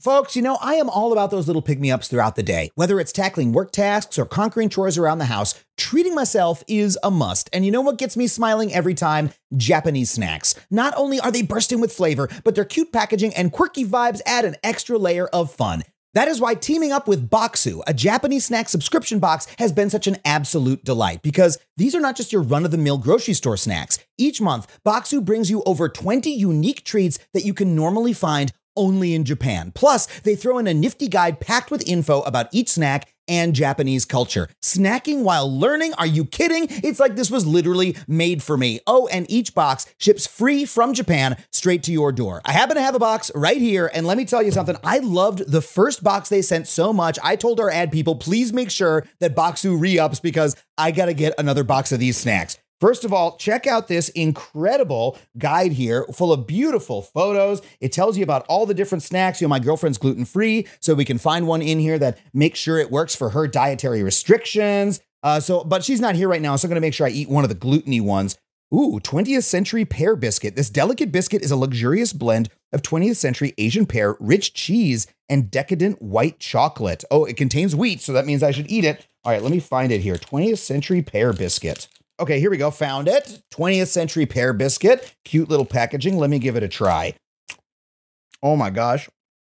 Folks, I am all about those little pick-me-ups throughout the day. Whether it's tackling work tasks or conquering chores around the house, treating myself is a must. And you know what gets me smiling every time? Japanese snacks. Not only are they bursting with flavor, but their cute packaging and quirky vibes add an extra layer of fun. That is why teaming up with Boxu, a Japanese snack subscription box, has been such an absolute delight, because these are not just your run-of-the-mill grocery store snacks. Each month, Boxu brings you over 20 unique treats that you can normally find only in Japan. Plus, they throw in a nifty guide packed with info about each snack and Japanese culture. Snacking while learning? Are you kidding? It's like this was literally made for me. Oh, and each box ships free from Japan straight to your door. I happen to have a box right here, and let me tell you something. I loved the first box they sent so much, I told our ad people, please make sure that Boxu re-ups because I gotta get another box of these snacks. First of all, check out this incredible guide here full of beautiful photos. It tells you about all the different snacks. My girlfriend's gluten-free, so we can find one in here that makes sure it works for her dietary restrictions. But she's not here right now, so I'm going to make sure I eat one of the gluten-y ones. Ooh, 20th century pear biscuit. This delicate biscuit is a luxurious blend of 20th century Asian pear, rich cheese, and decadent white chocolate. Oh, it contains wheat, so that means I should eat it. All right, let me find it here. 20th century pear biscuit. Okay, here we go. Found it. 20th century pear biscuit. Cute little packaging. Let me give it a try. Oh my gosh.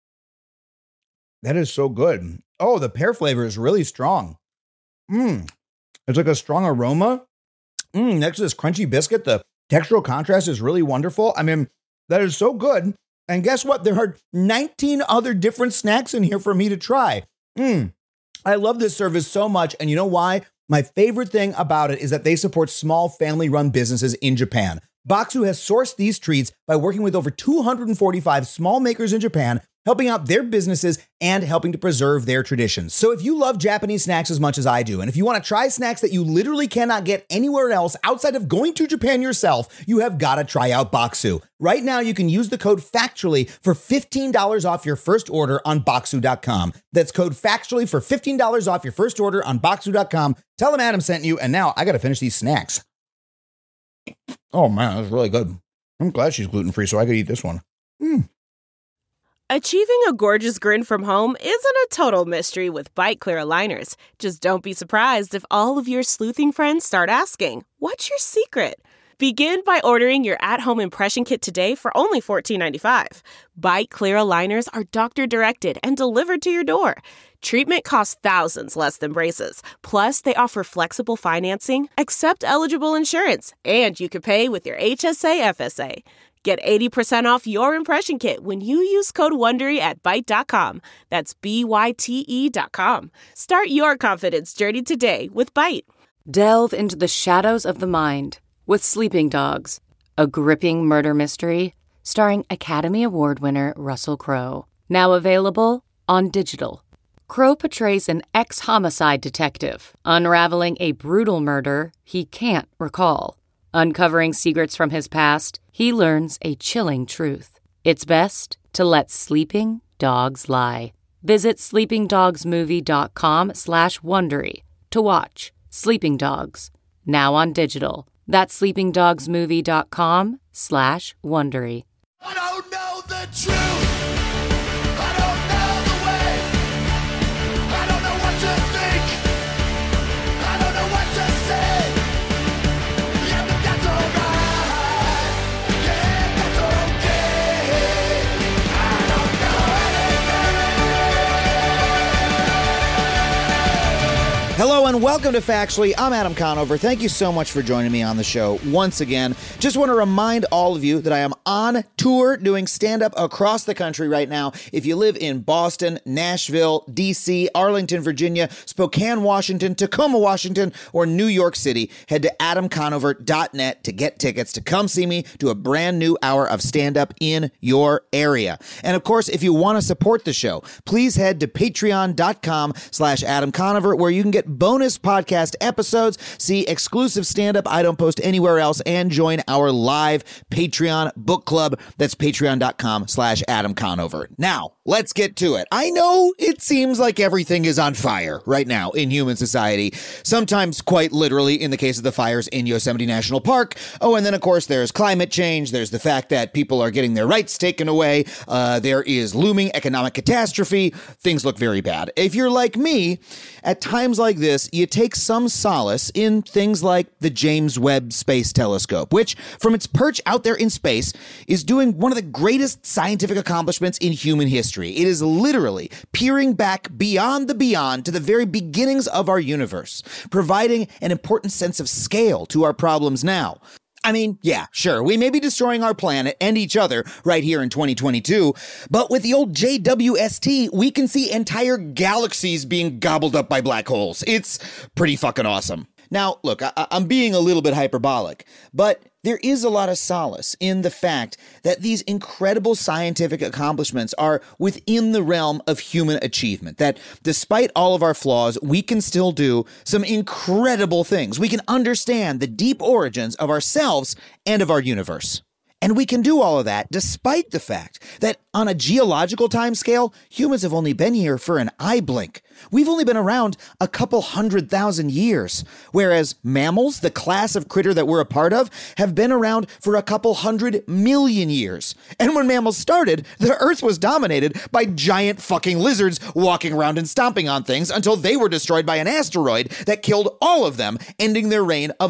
That is so good. Oh, the pear flavor is really strong. It's like a strong aroma. Next to this crunchy biscuit, the textural contrast is really wonderful. I mean, that is so good. And guess what? There are 19 other different snacks in here for me to try. I love this service so much. And you know why? My favorite thing about it is that they support small family-run businesses in Japan. Boxu has sourced these treats by working with over 245 small makers in Japan, helping out their businesses and helping to preserve their traditions. So if you love Japanese snacks as much as I do, and if you want to try snacks that you literally cannot get anywhere else outside of going to Japan yourself, you have got to try out Boxu. Right now, you can use the code FACTUALLY for $15 off your first order on Boxu.com. That's code FACTUALLY for $15 off your first order on Boxu.com. Tell them Adam sent you, and now I got to finish these snacks. Oh man, that's really good. I'm glad she's gluten-free so I could eat this one. Achieving a gorgeous grin from home isn't a total mystery with Byte Clear aligners. Just don't be surprised if all of your sleuthing friends start asking, what's your secret? Begin by ordering your at-home impression kit today for only $14.95. Byte Clear aligners are doctor-directed and delivered to your door. Treatment costs thousands less than braces. Plus, they offer flexible financing, accept eligible insurance, and you can pay with your HSA FSA. Get 80% off your impression kit when you use code WONDERY at Byte.com. That's BYTE.com. Start your confidence journey today with Byte. Delve into the shadows of the mind with Sleeping Dogs, a gripping murder mystery starring Academy Award winner Russell Crowe. Now available on digital. Crowe portrays an ex-homicide detective unraveling a brutal murder he can't recall. Uncovering secrets from his past, he learns a chilling truth. It's best to let sleeping dogs lie. Visit sleepingdogsmovie.com/Wondery to watch Sleeping Dogs, now on digital. That's sleepingdogsmovie.com/Wondery. I don't know the truth. I don't know the way. I don't know what to think. I don't know what to say. Yeah, but that's alright. Yeah, that's okay. I don't know anything. Hello and welcome to Factually. I'm Adam Conover. Thank you so much for joining me on the show once again. Just want to remind all of you that I am on tour doing stand-up across the country right now. If you live in Boston, Nashville, D.C., Arlington, Virginia, Spokane, Washington, Tacoma, Washington, or New York City, head to adamconover.net to get tickets to come see me do a brand new hour of stand-up in your area. And of course, if you want to support the show, please head to patreon.com/Adam Conover, where you can get bonus podcast episodes, see exclusive stand-up I don't post anywhere else, and join our live Patreon book club. That's patreon.com/Adam Conover. Now, let's get to it. I know it seems like everything is on fire right now in human society, sometimes quite literally in the case of the fires in Yosemite National Park. Oh, and then, of course, there's climate change. There's the fact that people are getting their rights taken away. There is looming economic catastrophe. Things look very bad. If you're like me, at times like this, you take some solace in things like the James Webb Space Telescope, which, from its perch out there in space, is doing one of the greatest scientific accomplishments in human history. It is literally peering back beyond the beyond to the very beginnings of our universe, providing an important sense of scale to our problems now. I mean, yeah, sure, we may be destroying our planet and each other right here in 2022, but with the old JWST, we can see entire galaxies being gobbled up by black holes. It's pretty fucking awesome. Now, look, I'm being a little bit hyperbolic, but there is a lot of solace in the fact that these incredible scientific accomplishments are within the realm of human achievement, that despite all of our flaws, we can still do some incredible things. We can understand the deep origins of ourselves and of our universe. And we can do all of that despite the fact that on a geological timescale, humans have only been here for an eye blink. We've only been around a couple 100,000 years, whereas mammals, the class of critter that we're a part of, have been around for a couple 100 million years. And when mammals started, the Earth was dominated by giant fucking lizards walking around and stomping on things until they were destroyed by an asteroid that killed all of them, ending their reign of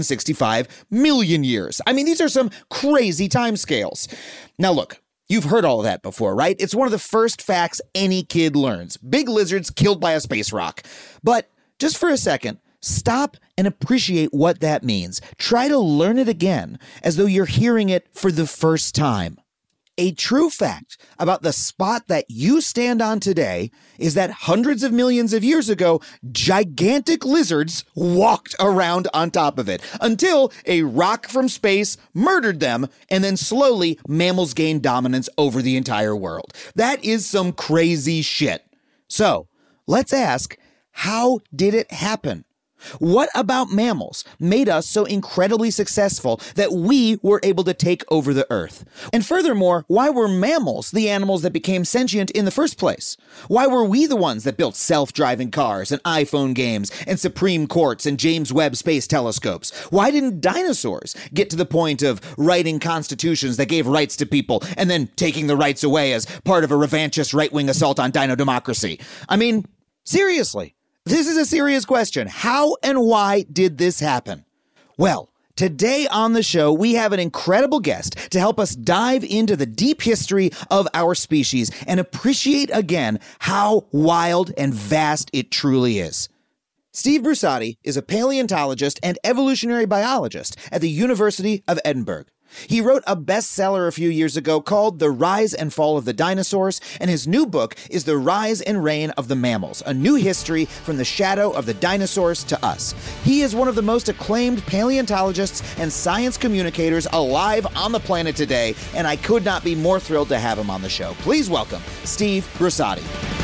165 million years. I mean, these are some crazy timescales. Now look, you've heard all of that before, right? It's one of the first facts any kid learns. Big lizards killed by a space rock. But just for a second, stop and appreciate what that means. Try to learn it again as though you're hearing it for the first time. A true fact about the spot that you stand on today is that hundreds of millions of years ago, gigantic lizards walked around on top of it until a rock from space murdered them, and then slowly mammals gained dominance over the entire world. That is some crazy shit. So let's ask, how did it happen? What about mammals made us so incredibly successful that we were able to take over the Earth? And furthermore, why were mammals the animals that became sentient in the first place? Why were we the ones that built self-driving cars and iPhone games and Supreme Courts and James Webb Space Telescopes? Why didn't dinosaurs get to the point of writing constitutions that gave rights to people and then taking the rights away as part of a revanchist right-wing assault on dino democracy? I mean, seriously. This is a serious question. How and why did this happen? Well, today on the show, we have an incredible guest to help us dive into the deep history of our species and appreciate again how wild and vast it truly is. Steve Brusatte is a paleontologist and evolutionary biologist at the University of Edinburgh. He wrote a bestseller a few years ago called The Rise and Fall of the Dinosaurs, and his new book is The Rise and Reign of the Mammals, a new history from the shadow of the dinosaurs to us. He is one of the most acclaimed paleontologists and science communicators alive on the planet today, and I could not be more thrilled to have him on the show. Please welcome Steve Brusatte.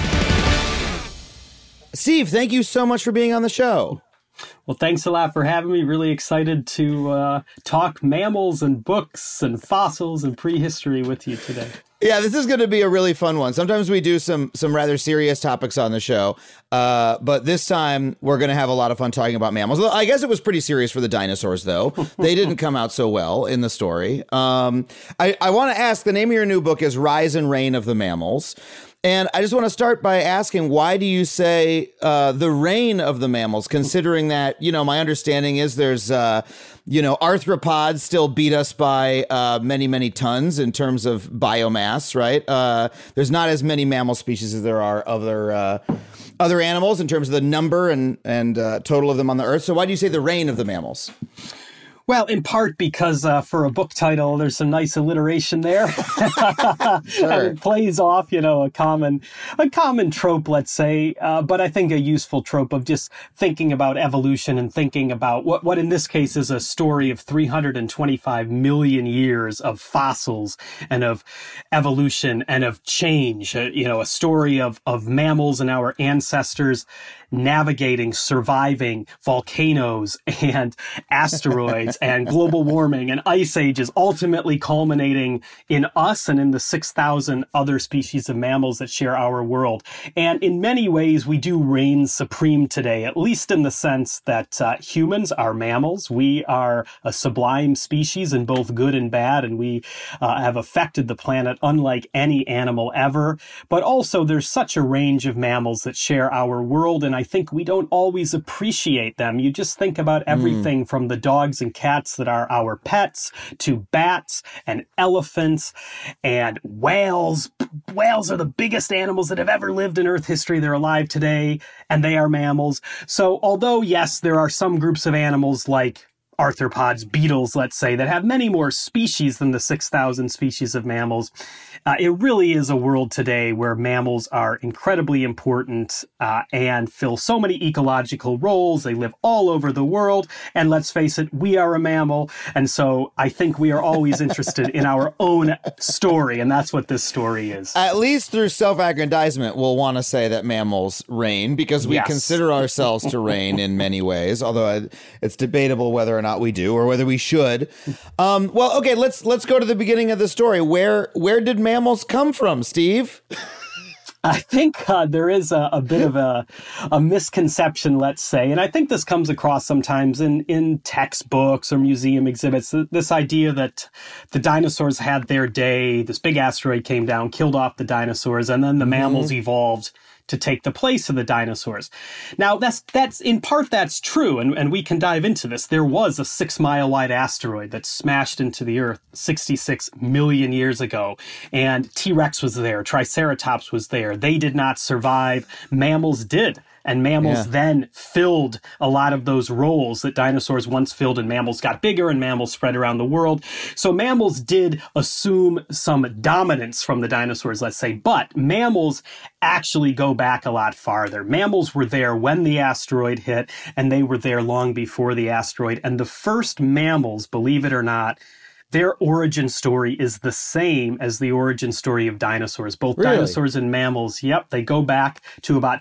Steve, thank you so much for being on the show. Well, thanks a lot for having me. Really excited to talk mammals and books and fossils and prehistory with you today. Yeah, this is going to be a really fun one. Sometimes we do some rather serious topics on the show, but this time we're going to have a lot of fun talking about mammals. I guess it was pretty serious for the dinosaurs, though. They didn't come out so well in the story. I want to ask, the name of your new book is Rise and Reign of the Mammals. And I just want to start by asking, why do you say the reign of the mammals, considering that, my understanding is there's, arthropods still beat us by many, many tons in terms of biomass, right? There's not as many mammal species as there are other animals in terms of the number and total of them on the Earth. So why do you say the reign of the mammals? Well, in part because for a book title, there's some nice alliteration there. Sure. And it plays off, a common trope, let's say, but I think a useful trope of just thinking about evolution and thinking about what in this case is a story of 325 million years of fossils and of evolution and of change. A story of mammals and our ancestors navigating, surviving volcanoes and asteroids and global warming and ice ages, ultimately culminating in us and in the 6,000 other species of mammals that share our world. And in many ways, we do reign supreme today, at least in the sense that humans are mammals. We are a sublime species in both good and bad, and we have affected the planet unlike any animal ever. But also, there's such a range of mammals that share our world, and I think we don't always appreciate them. You just think about everything from the dogs and cats that are our pets to bats and elephants and whales. Whales are the biggest animals that have ever lived in Earth history. They're alive today, and they are mammals. So although, yes, there are some groups of animals like arthropods, beetles, let's say, that have many more species than the 6,000 species of mammals, it really is a world today where mammals are incredibly important and fill so many ecological roles. They live all over the world. And let's face it, we are a mammal. And so I think we are always interested in our own story. And that's what this story is. At least through self-aggrandizement, we'll want to say that mammals reign because we consider ourselves to reign in many ways, although it's debatable whether or not we do or whether we should. Well, okay, let's go to the beginning of the story. Where did mammals come from, Steve? I think there is a bit of a misconception, let's say, and I think this comes across sometimes in textbooks or museum exhibits, this idea that the dinosaurs had their day, this big asteroid came down, killed off the dinosaurs, and then the mammals evolved to take the place of the dinosaurs. Now, that's in part, that's true, and we can dive into this. There was a 6-mile-wide asteroid that smashed into the Earth 66 million years ago, and T-Rex was there, Triceratops was there. They did not survive. Mammals did. And mammals then filled a lot of those roles that dinosaurs once filled, and mammals got bigger and mammals spread around the world. So mammals did assume some dominance from the dinosaurs, let's say, but mammals actually go back a lot farther. Mammals were there when the asteroid hit, and they were there long before the asteroid. And the first mammals, believe it or not, their origin story is the same as the origin story of dinosaurs. Both dinosaurs and mammals, they go back to about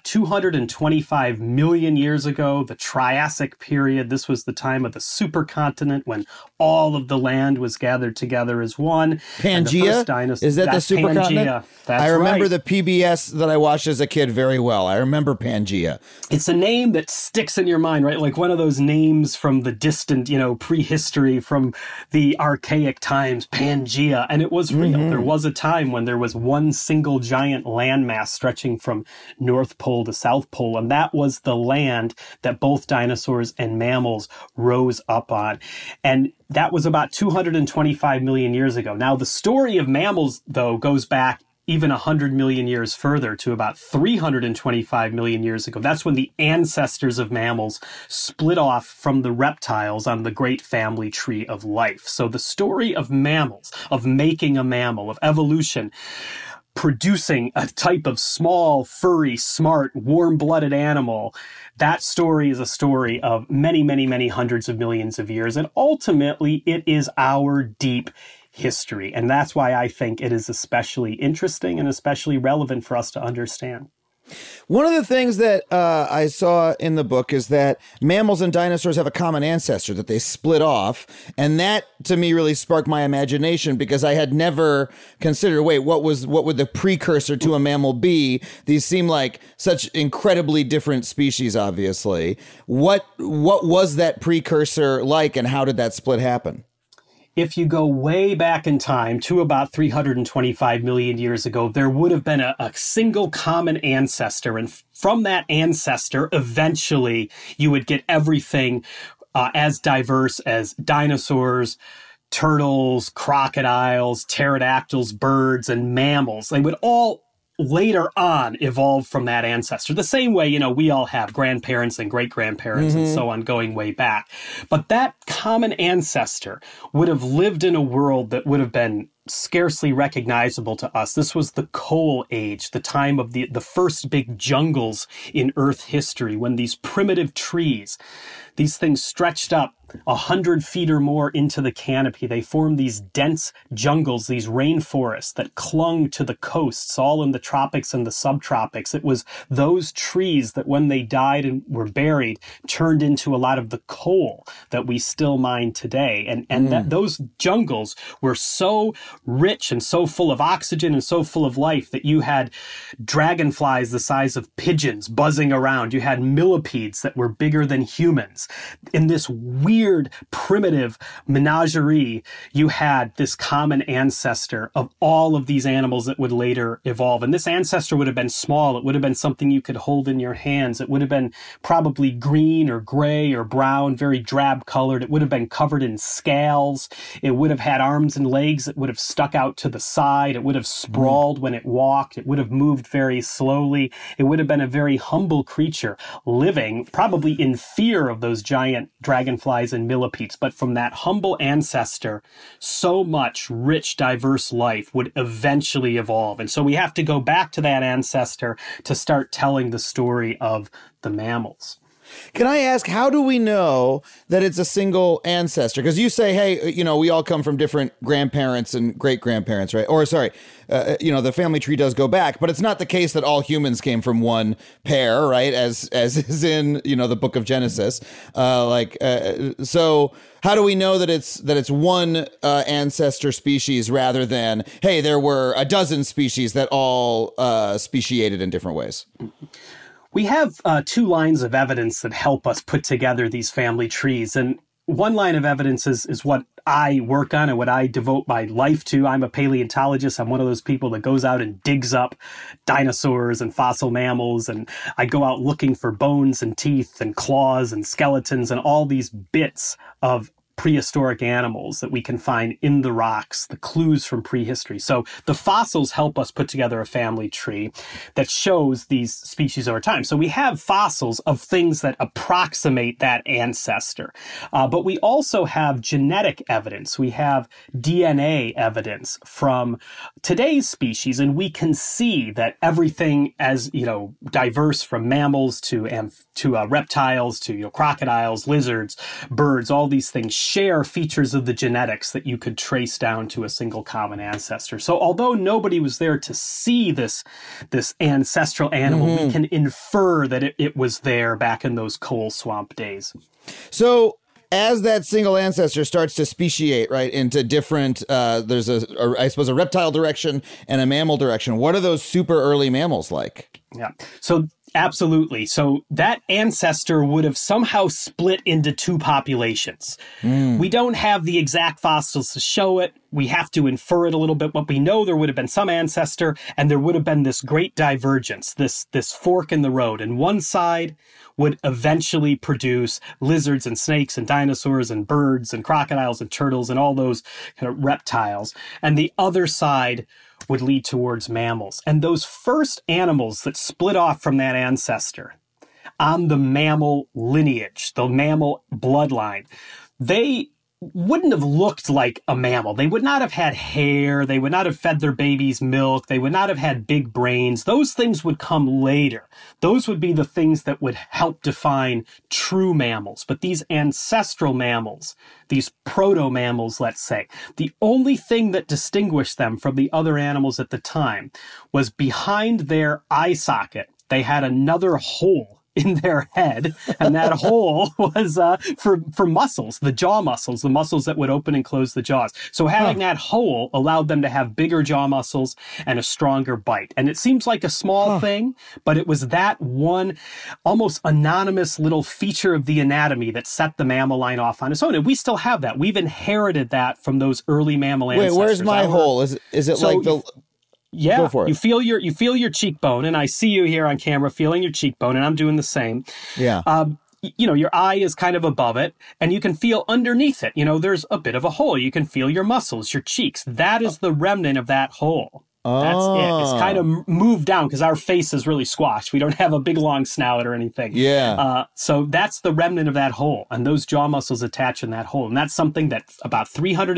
225 million years ago, the Triassic period. This was the time of the supercontinent when all of the land was gathered together as one. Pangea? Is that the supercontinent? That's I remember right. the PBS that I watched as a kid very well. I remember Pangea. It's a name that sticks in your mind, right? Like one of those names from the distant, prehistory, from the archaic times, Pangea. And it was real. There was a time when there was one single giant landmass stretching from North Pole to South Pole. And that was the land that both dinosaurs and mammals rose up on. And that was about 225 million years ago. Now, the story of mammals, though, goes back even 100 million years further to about 325 million years ago. That's when the ancestors of mammals split off from the reptiles on the great family tree of life. So the story of mammals, of making a mammal, of evolution, producing a type of small, furry, smart, warm-blooded animal, that story is a story of many, many, many hundreds of millions of years. And ultimately, it is our deep history. And that's why I think it is especially interesting and especially relevant for us to understand. One of the things that I saw in the book is that mammals and dinosaurs have a common ancestor, that they split off. And that, to me, really sparked my imagination because I had never considered, what would the precursor to a mammal be? These seem like such incredibly different species, obviously. What was that precursor like, and how did that split happen? If you go way back in time to about 325 million years ago, there would have been a single common ancestor. And from that ancestor, eventually you would get everything as diverse as dinosaurs, turtles, crocodiles, pterodactyls, birds, and mammals. They would all later on evolved from that ancestor. The same way, we all have grandparents and great-grandparents and so on going way back. But that common ancestor would have lived in a world that would have been scarcely recognizable to us. This was the Coal Age, the time of the first big jungles in Earth history, when these primitive trees, these things stretched up 100 feet or more into the canopy. They formed these dense jungles, these rainforests that clung to the coasts, all in the tropics and the subtropics. It was those trees that when they died and were buried, turned into a lot of the coal that we still mine today. And those jungles were so rich and so full of oxygen and so full of life that you had dragonflies the size of pigeons buzzing around. You had millipedes that were bigger than humans. In this weird, primitive menagerie, you had this common ancestor of all of these animals that would later evolve. And this ancestor would have been small. It would have been something you could hold in your hands. It would have been probably green or gray or brown, very drab colored. It would have been covered in scales. It would have had arms and legs that would have stuck out to the side. It would have sprawled when it walked. It would have moved very slowly. It would have been a very humble creature living probably in fear of those giant dragonflies and millipedes. But from that humble ancestor, so much rich, diverse life would eventually evolve. And so we have to go back to that ancestor to start telling the story of the mammals. Can I ask, how do we know that it's a single ancestor? Because you say, hey, we all come from different grandparents and great-grandparents, right? Or sorry, the family tree does go back, but it's not the case that all humans came from one pair, right? As is in, the book of Genesis. So how do we know that it's one ancestor species rather than, hey, there were a dozen species that all speciated in different ways? We have two lines of evidence that help us put together these family trees. And one line of evidence is what I work on and what I devote my life to. I'm a paleontologist. I'm one of those people that goes out and digs up dinosaurs and fossil mammals. And I go out looking for bones and teeth and claws and skeletons and all these bits of prehistoric animals that we can find in the rocks, the clues from prehistory. So the fossils help us put together a family tree that shows these species over time. So we have fossils of things that approximate that ancestor. But we also have genetic evidence. We have DNA evidence from today's species, and we can see that everything as, diverse from mammals to reptiles to crocodiles, lizards, birds, all these things share features of the genetics that you could trace down to a single common ancestor. So although nobody was there to see this ancestral animal, we can infer that it was there back in those coal swamp days. So as that single ancestor starts to speciate, right, into different, there's I suppose a reptile direction and a mammal direction. What are those super early mammals like? Yeah. So absolutely. So that ancestor would have somehow split into two populations. We don't have the exact fossils to show it. We have to infer it a little bit, but we know there would have been some ancestor and there would have been this great divergence, this fork in the road. And one side would eventually produce lizards and snakes and dinosaurs and birds and crocodiles and turtles and all those kind of reptiles. And the other side would lead towards mammals. And those first animals that split off from that ancestor on the mammal lineage, the mammal bloodline, they wouldn't have looked like a mammal. They would not have had hair. They would not have fed their babies milk. They would not have had big brains. Those things would come later. Those would be the things that would help define true mammals. But these ancestral mammals, these proto-mammals, let's say, the only thing that distinguished them from the other animals at the time was behind their eye socket, they had another hole in their head, and that hole was for muscles, the jaw muscles, the muscles that would open and close the jaws. So having that hole allowed them to have bigger jaw muscles and a stronger bite. And it seems like a small thing, but it was that one almost anonymous little feature of the anatomy that set the mammal line off on its own. And we still have that. We've inherited that from those early mammal ancestors. Wait, where's my hole? Is it so like the... Yeah, go for it. You feel your cheekbone, and I see you here on camera feeling your cheekbone, and I'm doing the same. Yeah. Your eye is kind of above it, and you can feel underneath it. There's a bit of a hole. You can feel your muscles, your cheeks. That is the remnant of that hole. That's it. It's kind of moved down because our face is really squashed. We don't have a big long snout or anything. Yeah. So that's the remnant of that hole, and those jaw muscles attach in that hole. And that's something that about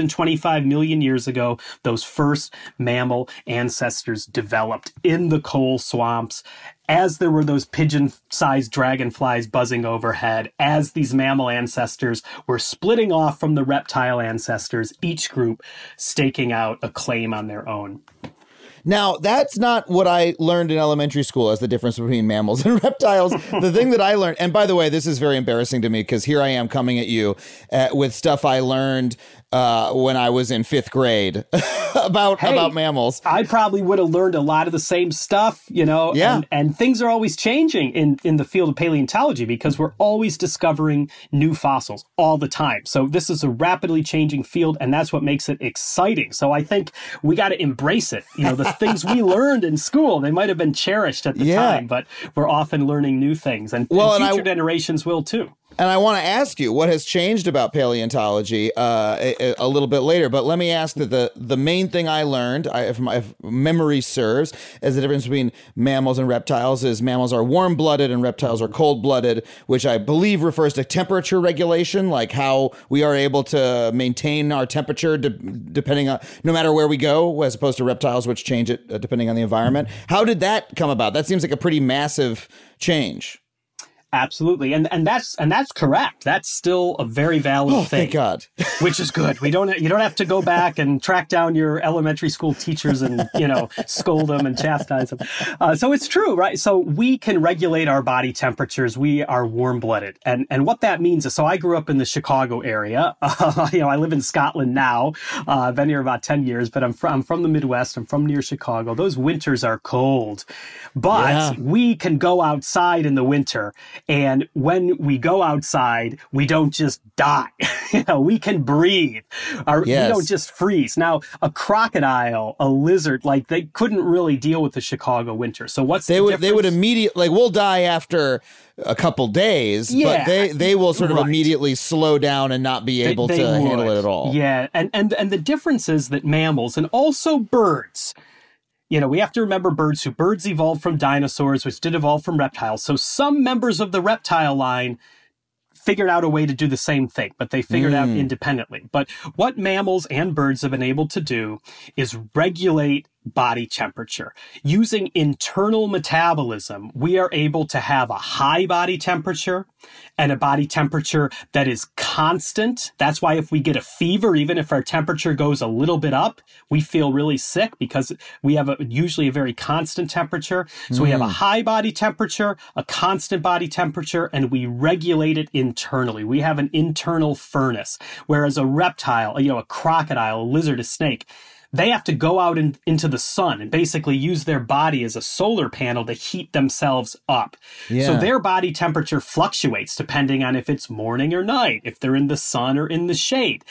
325 million years ago, those first mammal ancestors developed in the coal swamps, as there were those pigeon-sized dragonflies buzzing overhead, as these mammal ancestors were splitting off from the reptile ancestors, each group staking out a claim on their own. Now, that's not what I learned in elementary school as the difference between mammals and reptiles. The thing that I learned, and by the way, this is very embarrassing to me because here I am coming at you with stuff I learned when I was in 5th grade about mammals. I probably would have learned a lot of the same stuff, Yeah. and things are always changing in the field of paleontology because we're always discovering new fossils all the time. So this is a rapidly changing field, and that's what makes it exciting. So I think we got to embrace it. The things we learned in school, they might have been cherished at the time, but we're often learning new things, and future generations will too. And I want to ask you what has changed about paleontology a little bit later. But let me ask that the main thing I learned, if memory serves, as the difference between mammals and reptiles is mammals are warm-blooded and reptiles are cold-blooded, which I believe refers to temperature regulation, like how we are able to maintain our temperature depending on no matter where we go, as opposed to reptiles, which change it depending on the environment. How did that come about? That seems like a pretty massive change. Absolutely. And that's correct. That's still a very valid thing. Thank God. Which is good. You don't have to go back and track down your elementary school teachers and, scold them and chastise them. So it's true, right? So we can regulate our body temperatures. We are warm-blooded. And what that means is, so I grew up in the Chicago area. I live in Scotland now. I've been here about 10 years, but I'm from the Midwest. I'm from near Chicago. Those winters are cold, but we can go outside in the winter. And when we go outside, we don't just die. We can breathe. We don't just freeze. Now, a crocodile, a lizard, they couldn't really deal with the Chicago winter. So what's the difference? They would immediately, we'll die after a couple days, but they will sort of immediately slow down and not be able to handle it at all. Yeah, and the difference is that mammals and also birds, we have to remember birds evolved from dinosaurs, which did evolve from reptiles. So some members of the reptile line figured out a way to do the same thing, but they figured out independently. But what mammals and birds have been able to do is regulate body temperature. Using internal metabolism, we are able to have a high body temperature and a body temperature that is constant. That's why if we get a fever, even if our temperature goes a little bit up, we feel really sick because we have usually a very constant temperature. So we have a high body temperature, a constant body temperature, and we regulate it internally. We have an internal furnace. Whereas a reptile, a crocodile, a lizard, a snake, they have to go out into the sun and basically use their body as a solar panel to heat themselves up. Yeah. So their body temperature fluctuates depending on if it's morning or night, if they're in the sun or in the shade.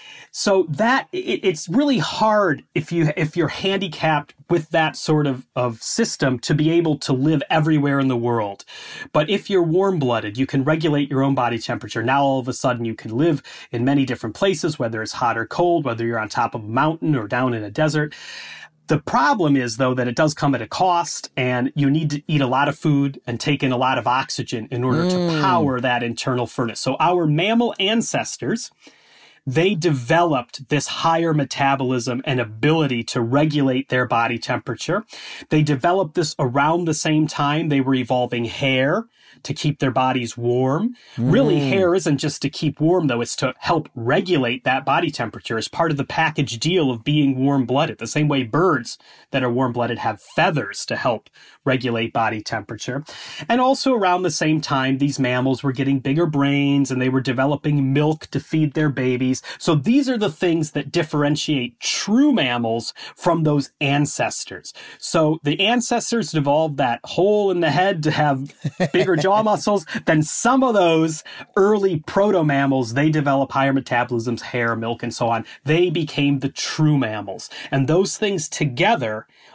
So it's really hard if you're handicapped with that sort of system to be able to live everywhere in the world. But if you're warm-blooded, you can regulate your own body temperature. Now all of a sudden you can live in many different places, whether it's hot or cold, whether you're on top of a mountain or down in a desert. The problem is, though, that it does come at a cost, and you need to eat a lot of food and take in a lot of oxygen in order to power that internal furnace. So our mammal ancestors, they developed this higher metabolism and ability to regulate their body temperature. They developed this around the same time they were evolving hair to keep their bodies warm. Really, hair isn't just to keep warm, though. It's to help regulate that body temperature as part of the package deal of being warm-blooded. The same way birds that are warm-blooded have feathers to help regulate body temperature. And also around the same time, these mammals were getting bigger brains and they were developing milk to feed their babies. So these are the things that differentiate true mammals from those ancestors. So the ancestors evolved that hole in the head to have bigger jaw muscles. Then some of those early proto-mammals, they develop higher metabolisms, hair, milk, and so on. They became the true mammals. And those things together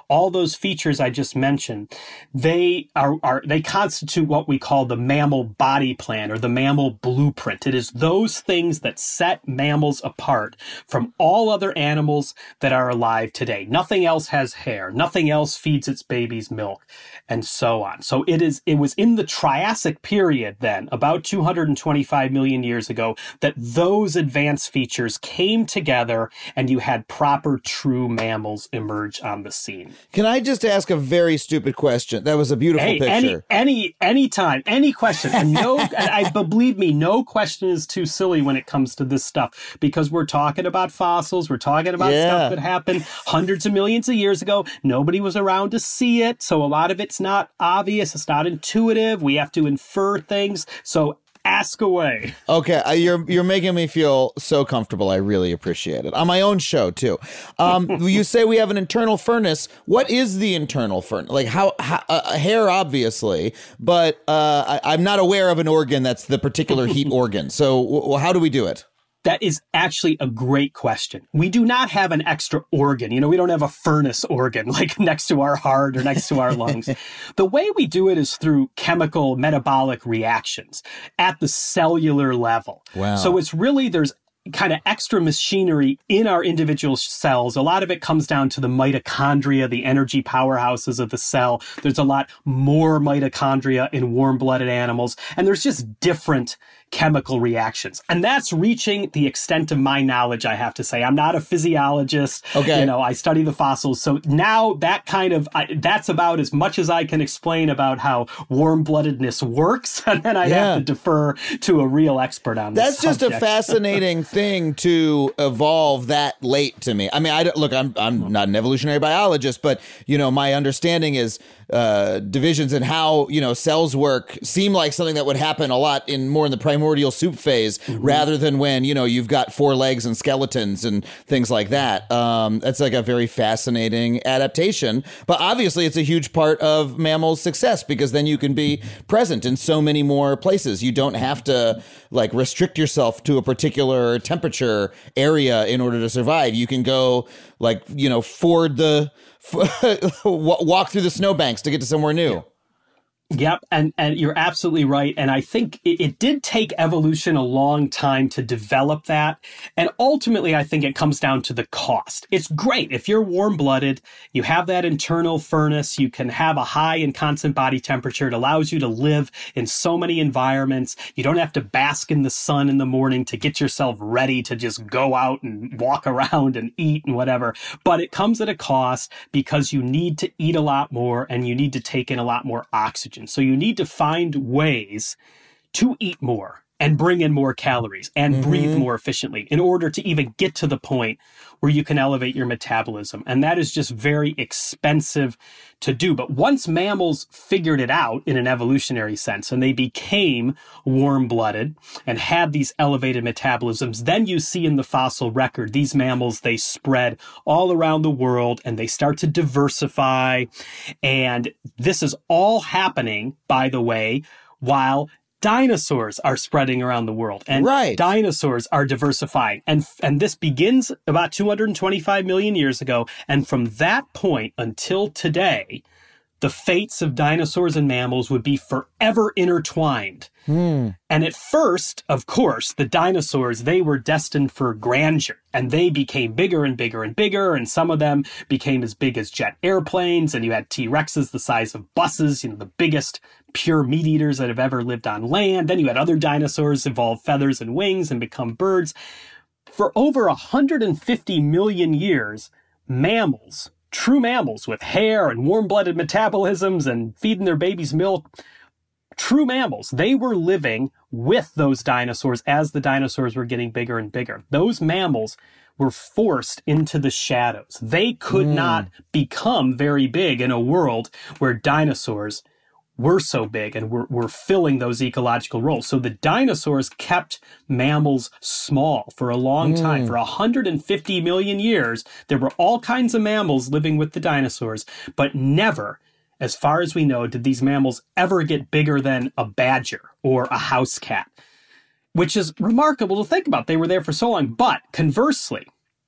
all those features I just mentioned, they constitute what we call the mammal body plan or the mammal blueprint. It is those things that set mammals apart from all other animals that are alive today. Nothing else has hair. Nothing else feeds its babies milk, and so on. So it was in the Triassic period then, about 225 million years ago, that those advanced features came together and you had proper, true mammals emerge on the scene. Can I just ask a very stupid question? That was a beautiful picture. Anytime, any question. And believe me, no question is too silly when it comes to this stuff, because we're talking about fossils. We're talking about stuff that happened hundreds of millions of years ago. Nobody was around to see it. So a lot of it's not obvious. It's not intuitive. We have to infer things. So ask away. Okay, you're making me feel so comfortable. I really appreciate it. On my own show, too. You say we have an internal furnace. What is the internal furnace? Like how hair, obviously, but I'm not aware of an organ that's the particular heat organ. So how do we do it? That is actually a great question. We do not have an extra organ. We don't have a furnace organ like next to our heart or next to our lungs. The way we do it is through chemical metabolic reactions at the cellular level. Wow. So it's really, there's kind of extra machinery in our individual cells. A lot of it comes down to the mitochondria, the energy powerhouses of the cell. There's a lot more mitochondria in warm-blooded animals, and there's just different chemical reactions. And that's reaching the extent of my knowledge, I have to say. I'm not a physiologist. Okay. I study the fossils. So now that's about as much as I can explain about how warm-bloodedness works. And then I have to defer to a real expert on this. That's just a fascinating thing to evolve that late to me. I mean, I'm not an evolutionary biologist, but, my understanding is divisions and how, cells work seem like something that would happen a lot more in the primordial soup phase, rather than when, you've got 4 legs and skeletons and things like that. That's like a very fascinating adaptation. But obviously it's a huge part of mammals' success, because then you can be present in so many more places. You don't have to restrict yourself to a particular temperature area in order to survive. You can go ford the walk through the snowbanks to get to somewhere new. Yep, and you're absolutely right. And I think it did take evolution a long time to develop that. And ultimately, I think it comes down to the cost. It's great. If you're warm-blooded, you have that internal furnace, you can have a high and constant body temperature. It allows you to live in so many environments. You don't have to bask in the sun in the morning to get yourself ready to just go out and walk around and eat and whatever. But it comes at a cost, because you need to eat a lot more and you need to take in a lot more oxygen. So you need to find ways to eat more and bring in more calories and breathe more efficiently in order to even get to the point where you can elevate your metabolism. And that is just very expensive to do. But once mammals figured it out in an evolutionary sense and they became warm-blooded and had these elevated metabolisms, then you see in the fossil record, these mammals, they spread all around the world and they start to diversify. And this is all happening, by the way, while dinosaurs are spreading around the world, and dinosaurs are diversifying. And this begins about 225 million years ago. And from that point until today, the fates of dinosaurs and mammals would be forever intertwined. And at first, of course, the dinosaurs, they were destined for grandeur, and they became bigger and bigger and bigger. And some of them became as big as jet airplanes. And you had T-Rexes the size of buses, the biggest pure meat eaters that have ever lived on land. Then you had other dinosaurs evolve feathers and wings and become birds. For over 150 million years, mammals, true mammals with hair and warm-blooded metabolisms and feeding their babies milk, true mammals, they were living with those dinosaurs as the dinosaurs were getting bigger and bigger. Those mammals were forced into the shadows. They could not become very big in a world where dinosaurs were so big and were filling those ecological roles. So the dinosaurs kept mammals small for a long time. For 150 million years, there were all kinds of mammals living with the dinosaurs, but never, as far as we know, did these mammals ever get bigger than a badger or a house cat, which is remarkable to think about. They were there for so long. But conversely,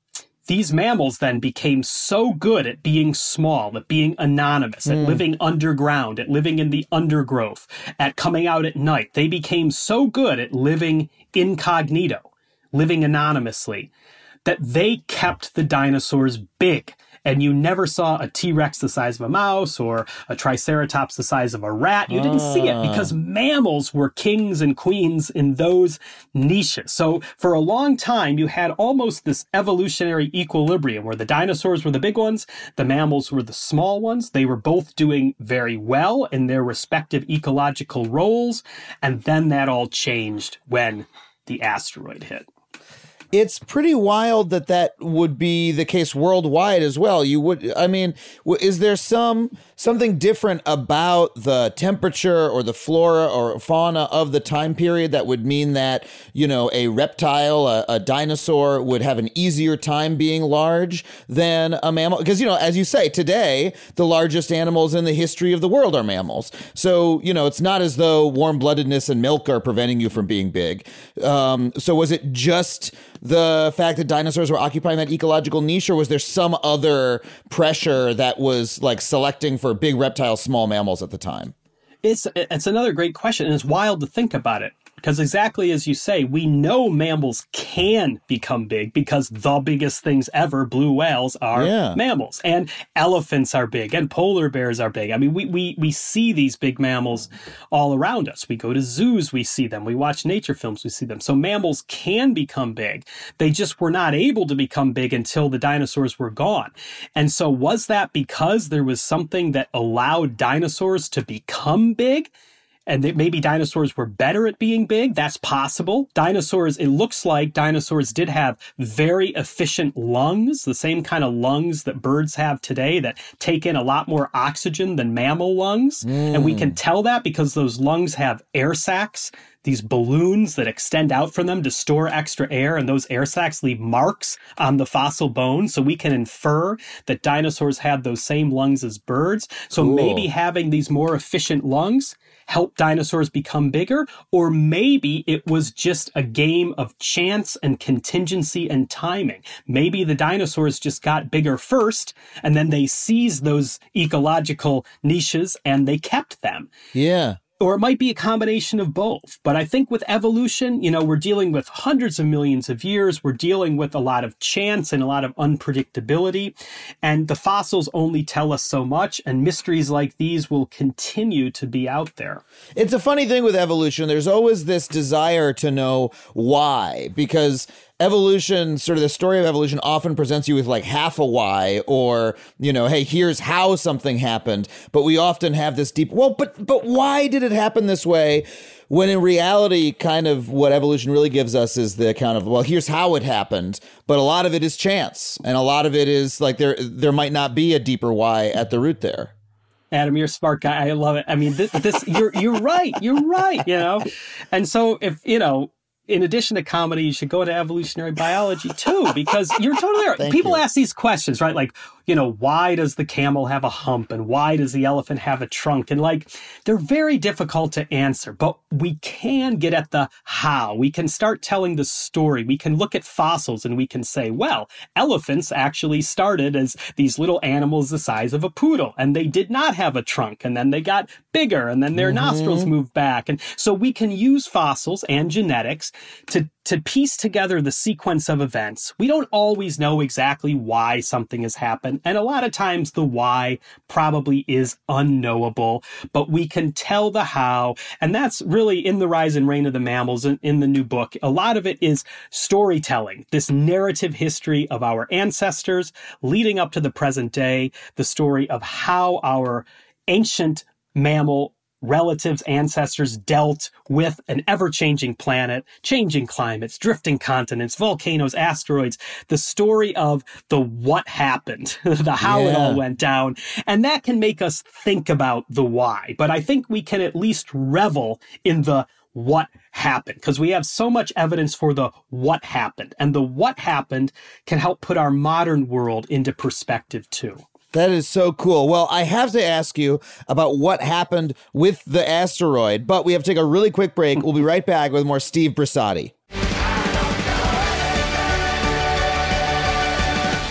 these mammals then became so good at being small, at being anonymous, at living underground, at living in the undergrowth, at coming out at night. They became so good at living incognito, living anonymously, that they kept the dinosaurs big. And you never saw a T-Rex the size of a mouse or a Triceratops the size of a rat. You didn't see it because mammals were kings and queens in those niches. So for a long time, you had almost this evolutionary equilibrium where the dinosaurs were the big ones, the mammals were the small ones. They were both doing very well in their respective ecological roles. And then that all changed when the asteroid hit. It's pretty wild that that would be the case worldwide as well. You would, I mean, is there something different about the temperature or the flora or fauna of the time period that would mean that, you know, a reptile, a dinosaur would have an easier time being large than a mammal? Because, you know, as you say, today, the largest animals in the history of the world are mammals. So, you know, it's not as though warm-bloodedness and milk are preventing you from being big. So was it just the fact that dinosaurs were occupying that ecological niche, or was there some other pressure that was like selecting for big reptiles, small mammals at the time? It's another great question, and it's wild to think about it. Because exactly as you say, we know mammals can become big because the biggest things ever, blue whales, are mammals. And elephants are big, and polar bears are big. I mean, we see these big mammals all around us. We go to zoos, we see them. We watch nature films, we see them. So mammals can become big. They just were not able to become big until the dinosaurs were gone. And so was that because there was something that allowed dinosaurs to become big? And that maybe dinosaurs were better at being big? That's possible. Dinosaurs, it looks like dinosaurs did have very efficient lungs, the same kind of lungs that birds have today that take in a lot more oxygen than mammal lungs. And we can tell that because those lungs have air sacs, these balloons that extend out from them to store extra air, and those air sacs leave marks on the fossil bone. So we can infer that dinosaurs had those same lungs as birds. So maybe having these more efficient lungs help dinosaurs become bigger, or maybe it was just a game of chance and contingency and timing. Maybe the dinosaurs just got bigger first, and then they seized those ecological niches and they kept them. Yeah. Or it might be a combination of both. But I think with evolution, you know, we're dealing with hundreds of millions of years. We're dealing with a lot of chance and a lot of unpredictability. And the fossils only tell us so much. And mysteries like these will continue to be out there. It's a funny thing with evolution. There's always this desire to know why, because evolution, sort of the story of evolution, often presents you with like half a why, or, you know, hey, here's how something happened. But we often have this deep, well, but why did it happen this way? When in reality, kind of what evolution really gives us is the account of, well, here's how it happened. But a lot of it is chance. And a lot of it is like there might not be a deeper why at the root there. Adam, you're a smart guy. I love it. I mean, you're right. You're right. You know, and so if, you know, in addition to comedy, you should go to evolutionary biology too, because you're totally right. People ask these questions, right? Like, you know, why does the camel have a hump and why does the elephant have a trunk? And like, they're very difficult to answer, but we can get at the how. We can start telling the story. We can look at fossils and we can say, well, elephants actually started as these little animals the size of a poodle, and they did not have a trunk, and then they got bigger, and then their nostrils moved back. And so we can use fossils and genetics to piece together the sequence of events. We don't always know exactly why something has happened, and a lot of times the why probably is unknowable, but we can tell the how, and that's really in The Rise and Reign of the Mammals in the new book. A lot of it is storytelling, this narrative history of our ancestors leading up to the present day, the story of how our ancient mammal relatives, ancestors dealt with an ever-changing planet, changing climates, drifting continents, volcanoes, asteroids, the story of the what happened, the how it all went down. And that can make us think about the why. But I think we can at least revel in the what happened, because we have so much evidence for the what happened. And the what happened can help put our modern world into perspective too. That is so cool. Well, I have to ask you about what happened with the asteroid, but we have to take a really quick break. We'll be right back with more Steve Brisati.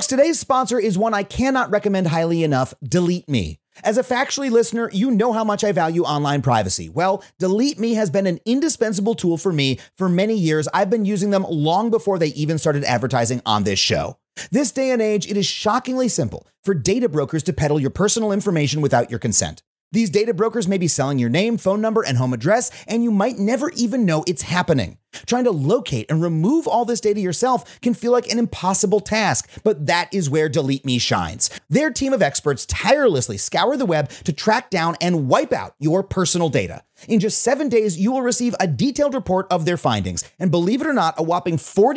today's sponsor is one I cannot recommend highly enough, Delete Me. As a Factually listener, you know how much I value online privacy. Well, Delete Me has been an indispensable tool for me for many years. I've been using them long before they even started advertising on this show. This day and age, it is shockingly simple for data brokers to peddle your personal information without your consent. These data brokers may be selling your name, phone number, and home address, and you might never even know it's happening. Trying to locate and remove all this data yourself can feel like an impossible task, but that is where Delete Me shines. Their team of experts tirelessly scour the web to track down and wipe out your personal data. In just 7 days, you will receive a detailed report of their findings. And believe it or not, a whopping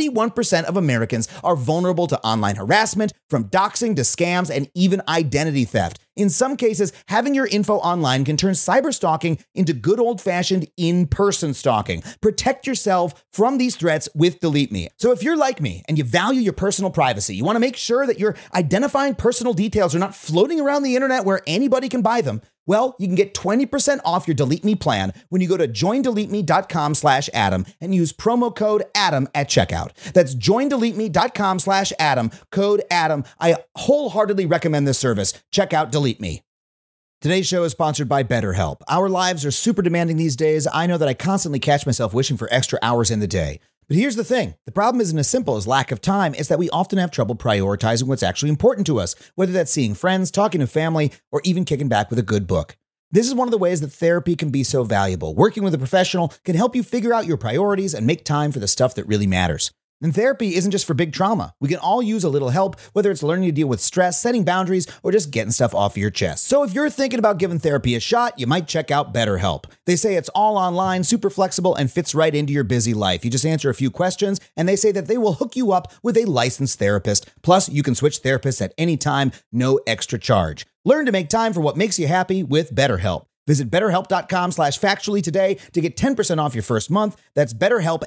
41% of Americans are vulnerable to online harassment, from doxing to scams and even identity theft. In some cases, having your info online can turn cyberstalking into good old-fashioned in-person stalking. Protect yourself from these threats with Delete Me. So if you're like me and you value your personal privacy, you want to make sure that your identifying personal details are not floating around the internet where anybody can buy them, well, you can get 20% off your Delete Me plan when you go to joindeleteme.com/Adam and use promo code Adam at checkout. That's joindeleteme.com/Adam, code Adam. I wholeheartedly recommend this service. Check out Delete Me. Today's show is sponsored by BetterHelp. Our lives are super demanding these days. I know that I constantly catch myself wishing for extra hours in the day. But here's the thing. The problem isn't as simple as lack of time. It's that we often have trouble prioritizing what's actually important to us, whether that's seeing friends, talking to family, or even kicking back with a good book. This is one of the ways that therapy can be so valuable. Working with a professional can help you figure out your priorities and make time for the stuff that really matters. And therapy isn't just for big trauma. We can all use a little help, whether it's learning to deal with stress, setting boundaries, or just getting stuff off your chest. So if you're thinking about giving therapy a shot, you might check out BetterHelp. They say it's all online, super flexible, and fits right into your busy life. You just answer a few questions, and they say that they will hook you up with a licensed therapist. Plus, you can switch therapists at any time, no extra charge. Learn to make time for what makes you happy with BetterHelp. Visit BetterHelp.com/factually today to get 10% off your first month. That's BetterHelp,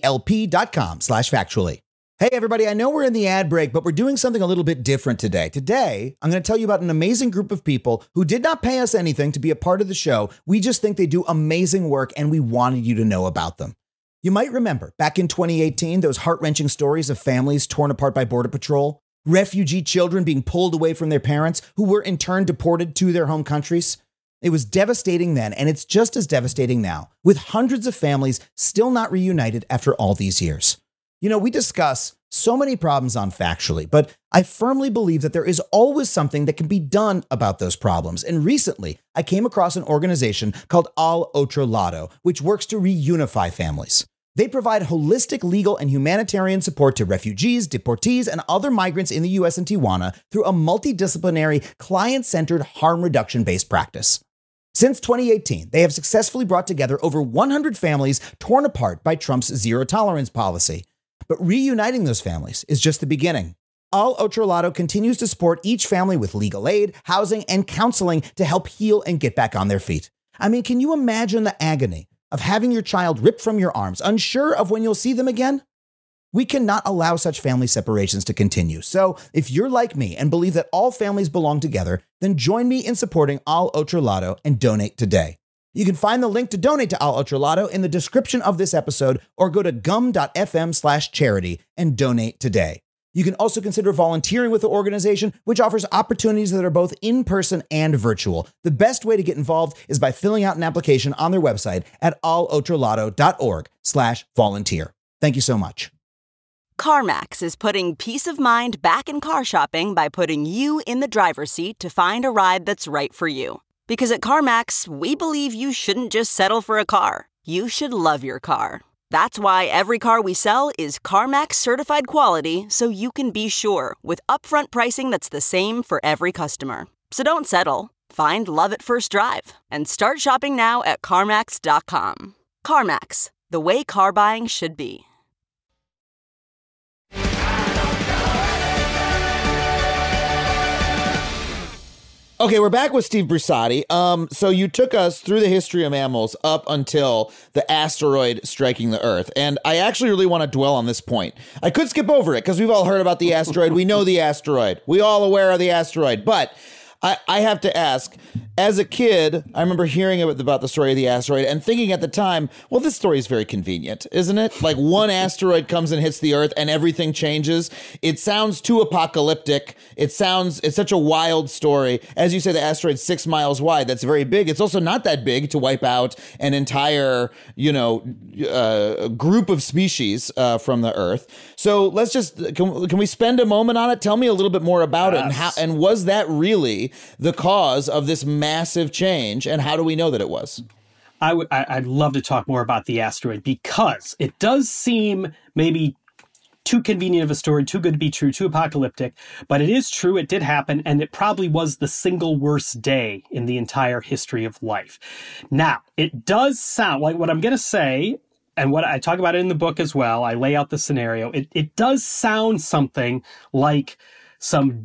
HELP.com/factually. Hey everybody, I know we're in the ad break, but we're doing something a little bit different today. Today, I'm going to tell you about an amazing group of people who did not pay us anything to be a part of the show. We just think they do amazing work and we wanted you to know about them. You might remember back in 2018, those heart-wrenching stories of families torn apart by Border Patrol, refugee children being pulled away from their parents who were in turn deported to their home countries. It was devastating then, and it's just as devastating now, with hundreds of families still not reunited after all these years. You know, we discuss so many problems on Factually, but I firmly believe that there is always something that can be done about those problems. And recently, I came across an organization called Al Otro Lado, which works to reunify families. They provide holistic legal and humanitarian support to refugees, deportees, and other migrants in the U.S. and Tijuana through a multidisciplinary, client-centered, harm reduction-based practice. Since 2018, they have successfully brought together over 100 families torn apart by Trump's zero-tolerance policy. But reuniting those families is just the beginning. Al Otro Lado continues to support each family with legal aid, housing, and counseling to help heal and get back on their feet. I mean, can you imagine the agony of having your child ripped from your arms, unsure of when you'll see them again? We cannot allow such family separations to continue. So if you're like me and believe that all families belong together, then join me in supporting Al Otro Lado and donate today. You can find the link to donate to Al Otro Lado in the description of this episode or go to gum.fm/charity and donate today. You can also consider volunteering with the organization, which offers opportunities that are both in-person and virtual. The best way to get involved is by filling out an application on their website at alotrolado.org/volunteer. Thank you so much. CarMax is putting peace of mind back in car shopping by putting you in the driver's seat to find a ride that's right for you. Because at CarMax, we believe you shouldn't just settle for a car. You should love your car. That's why every car we sell is CarMax certified quality, so you can be sure with upfront pricing that's the same for every customer. So don't settle. Find love at first drive and start shopping now at CarMax.com. CarMax, the way car buying should be. Okay, we're back with Steve Brusati. So you took us through the history of mammals up until the asteroid striking the Earth. And I actually really want to dwell on this point. I could skip over it because we've all heard about the asteroid. We know the asteroid. We all aware of the asteroid. But I have to ask, as a kid, I remember hearing about the story of the asteroid and thinking at the time, well, this story is very convenient, isn't it? Like one asteroid comes and hits the Earth and everything changes. It sounds too apocalyptic. It's such a wild story. As you say, the asteroid's 6 miles wide. That's very big. It's also not that big to wipe out an entire, group of species from the Earth. So let's just, can we spend a moment on it? Tell me a little bit more about it and was that really the cause of this massive change, and how do we know that it was? I'd love to talk more about the asteroid because it does seem maybe too convenient of a story, too good to be true, too apocalyptic, but it is true, it did happen, and it probably was the single worst day in the entire history of life. Now, it does sound like what I'm going to say, and what I talk about it in the book as well, I lay out the scenario, it does sound something like some,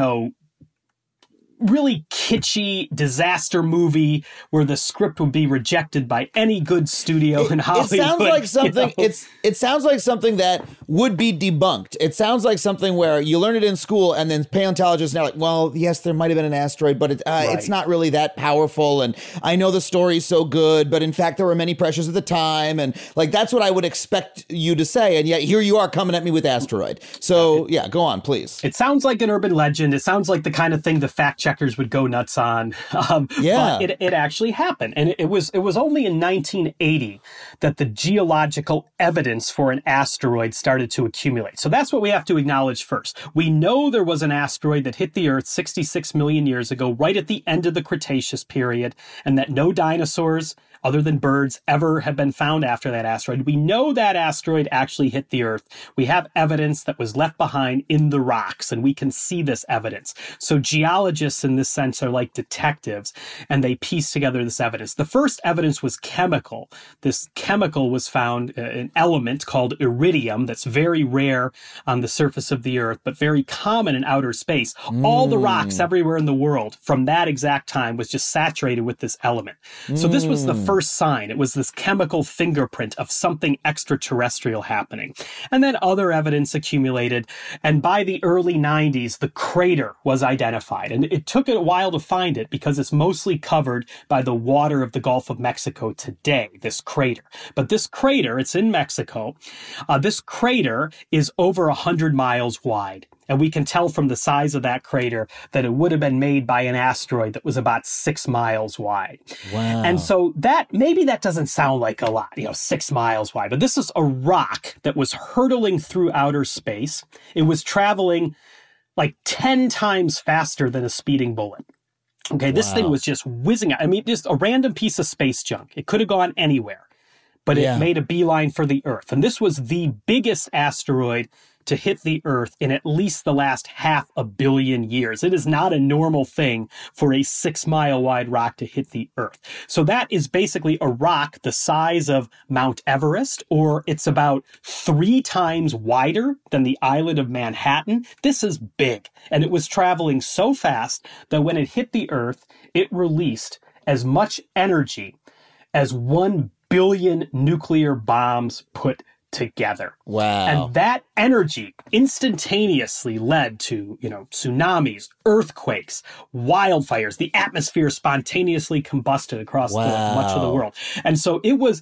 really kitschy disaster movie where the script would be rejected by any good studio in Hollywood. It sounds like something. It sounds like something that would be debunked. It sounds like something where you learn it in school, and then paleontologists now like, well, yes, there might have been an asteroid, but it's not really that powerful. And I know the story's so good, but in fact, there were many pressures at the time, and like that's what I would expect you to say. And yet here you are coming at me with asteroid. So yeah, go on, please. It sounds like an urban legend. It sounds like the kind of thing the fact checkers would go nuts on. But it actually happened. And it was only in 1980 that the geological evidence for an asteroid started to accumulate. So that's what we have to acknowledge first. We know there was an asteroid that hit the Earth 66 million years ago, right at the end of the Cretaceous period, and that no dinosaurs other than birds ever have been found after that asteroid. We know that asteroid actually hit the Earth. We have evidence that was left behind in the rocks, and we can see this evidence. So geologists in this sense are like detectives, and they piece together this evidence. The first evidence was chemical. This chemical was found, an element called iridium that's very rare on the surface of the Earth, but very common in outer space. All the rocks everywhere in the world from that exact time was just saturated with this element. So this was the first sign. It was this chemical fingerprint of something extraterrestrial happening. And then other evidence accumulated. And by the early 90s, the crater was identified. And it took a while to find it because it's mostly covered by the water of the Gulf of Mexico today, this crater. But this crater, it's in Mexico. This crater is over 100 miles wide. And we can tell from the size of that crater that it would have been made by an asteroid that was about 6 miles wide. Wow. And so maybe that doesn't sound like a lot, 6 miles wide. But this is a rock that was hurtling through outer space. It was traveling like 10 times faster than a speeding bullet. Okay, this thing was just whizzing out. I mean, just a random piece of space junk. It could have gone anywhere, but it made a beeline for the Earth. And this was the biggest asteroid to hit the Earth in at least the last 500 million years. It is not a normal thing for a 6 mile wide rock to hit the Earth. So that is basically a rock the size of Mount Everest, or it's about 3 times wider than the island of Manhattan. This is big. And it was traveling so fast that when it hit the Earth, it released as much energy as 1 billion nuclear bombs put together. Wow. And that energy instantaneously led to, tsunamis, earthquakes, wildfires. The atmosphere spontaneously combusted across much of the world. And so it was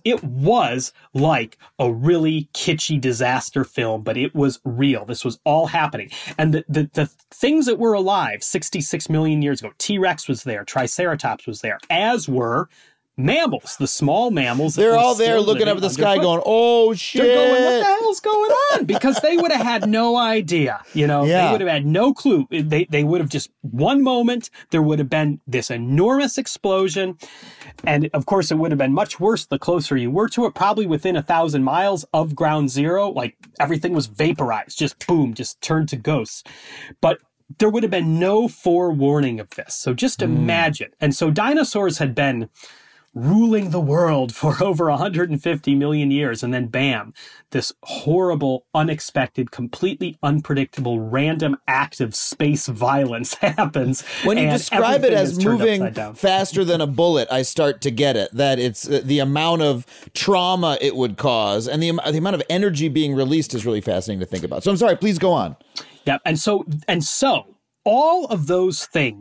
like a really kitschy disaster film, but it was real. This was all happening. And the things that were alive 66 million years ago, T-Rex was there, Triceratops was there, as were mammals, the small mammals. They're all there looking up at the sky going, oh, shit. They're going, what the hell's going on? Because they would have had no idea. They would have had no clue. They would have just, one moment, there would have been this enormous explosion. And of course, it would have been much worse the closer you were to it. Probably within 1,000 miles of ground zero, like everything was vaporized, just boom, just turned to ghosts. But there would have been no forewarning of this. So just imagine. And so dinosaurs had been ruling the world for over 150 million years. And then bam, this horrible, unexpected, completely unpredictable, random act of space violence happens. When you describe it as moving faster than a bullet, I start to get it, that it's the amount of trauma it would cause and the amount of energy being released is really fascinating to think about. So I'm sorry, please go on. Yeah. And so all of those things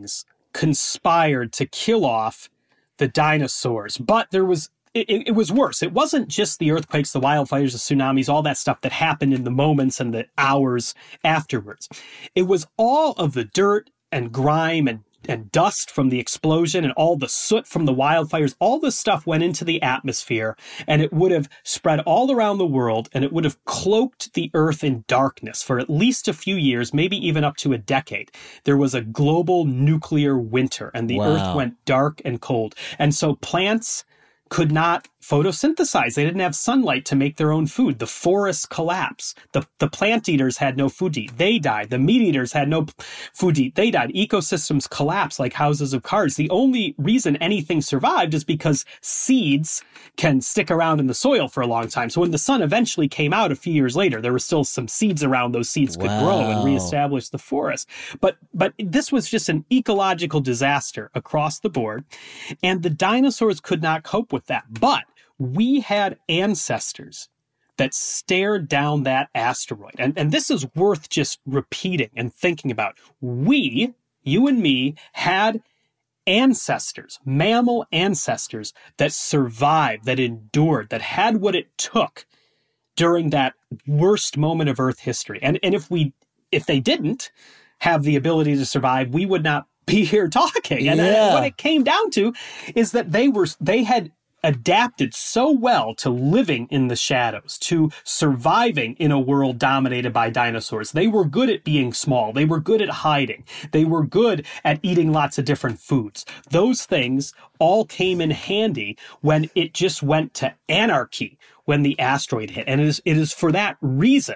conspired to kill off the dinosaurs. But there was it was worse. It wasn't just the earthquakes, the wildfires, the tsunamis, all that stuff that happened in the moments and the hours afterwards. It was all of the dirt and grime and dust from the explosion and all the soot from the wildfires. All this stuff went into the atmosphere, and it would have spread all around the world, and it would have cloaked the earth in darkness for at least a few years, maybe even up to a decade. There was a global nuclear winter, and the earth went dark and cold. And so plants could not photosynthesize. They didn't have sunlight to make their own food. The forests collapsed. The plant eaters had no food to eat. They died. The meat eaters had no food to eat. They died. Ecosystems collapsed like houses of cards. The only reason anything survived is because seeds can stick around in the soil for a long time. So when the sun eventually came out a few years later, there were still some seeds around. Those seeds could grow and reestablish the forest. But this was just an ecological disaster across the board. And the dinosaurs could not cope with that. But we had ancestors that stared down that asteroid. And this is worth just repeating and thinking about. We, you and me, had ancestors, mammal ancestors that survived, that endured, that had what it took during that worst moment of Earth history. And if they didn't have the ability to survive, we would not be here talking. And what it came down to is that they had adapted so well to living in the shadows, to surviving in a world dominated by dinosaurs. They were good at being small. They were good at hiding. They were good at eating lots of different foods. Those things all came in handy when it just went to anarchy when the asteroid hit. And it is for that reason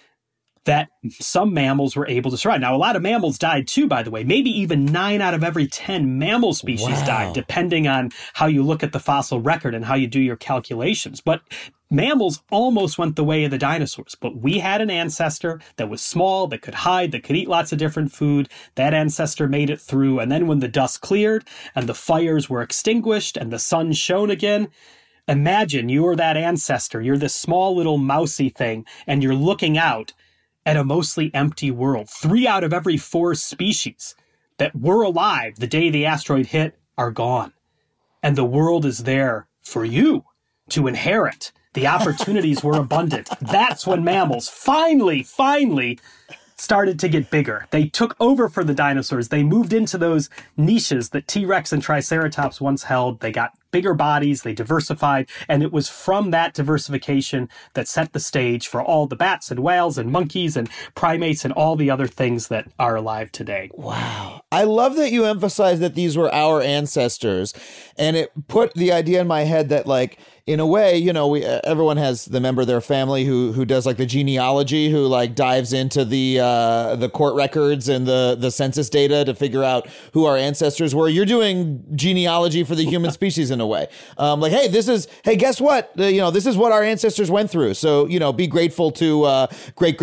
that some mammals were able to survive. Now, a lot of mammals died too, by the way. Maybe even 9 out of every 10 mammal species died, depending on how you look at the fossil record and how you do your calculations. But mammals almost went the way of the dinosaurs. But we had an ancestor that was small, that could hide, that could eat lots of different food. That ancestor made it through. And then when the dust cleared and the fires were extinguished and the sun shone again, imagine you're that ancestor. You're this small little mousy thing, and you're looking out at a mostly empty world. 3 out of every 4 species that were alive the day the asteroid hit are gone. And the world is there for you to inherit. The opportunities were abundant. That's when mammals finally started to get bigger. They took over for the dinosaurs. They moved into those niches that T-Rex and Triceratops once held. They got bigger bodies, they diversified, and it was from that diversification that set the stage for all the bats and whales and monkeys and primates and all the other things that are alive today. Wow. I love that you emphasize that these were our ancestors, and it put the idea in my head that, like, in a way, you know, everyone has the member of their family who does like the genealogy, who like dives into the court records and the census data to figure out who our ancestors were. You're doing genealogy for the human species in a way. Like, hey, guess what? This is what our ancestors went through. So, be grateful to great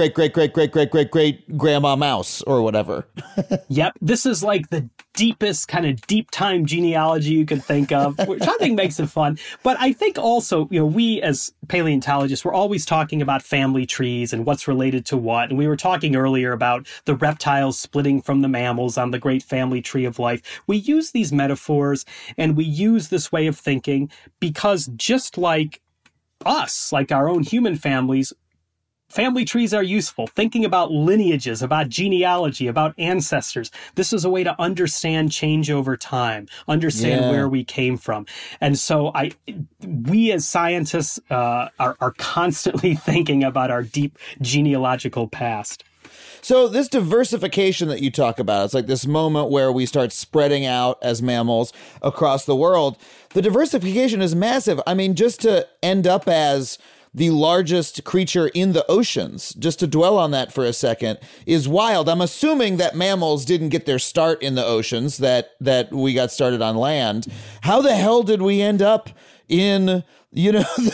grandma mouse or whatever. Yep. This is like the deepest kind of deep time genealogy you could think of, which I think makes it fun. But I think also, we as paleontologists, we're always talking about family trees and what's related to what. And we were talking earlier about the reptiles splitting from the mammals on the great family tree of life. We use these metaphors and we use this way of thinking because just like us, like our own human families, family trees are useful. Thinking about lineages, about genealogy, about ancestors. This is a way to understand change over time, understand where we came from. And so we as scientists are constantly thinking about our deep genealogical past. So this diversification that you talk about, it's like this moment where we start spreading out as mammals across the world. The diversification is massive. I mean, just to end up as the largest creature in the oceans, just to dwell on that for a second, is wild. I'm assuming that mammals didn't get their start in the oceans, that we got started on land. How the hell did we end up in in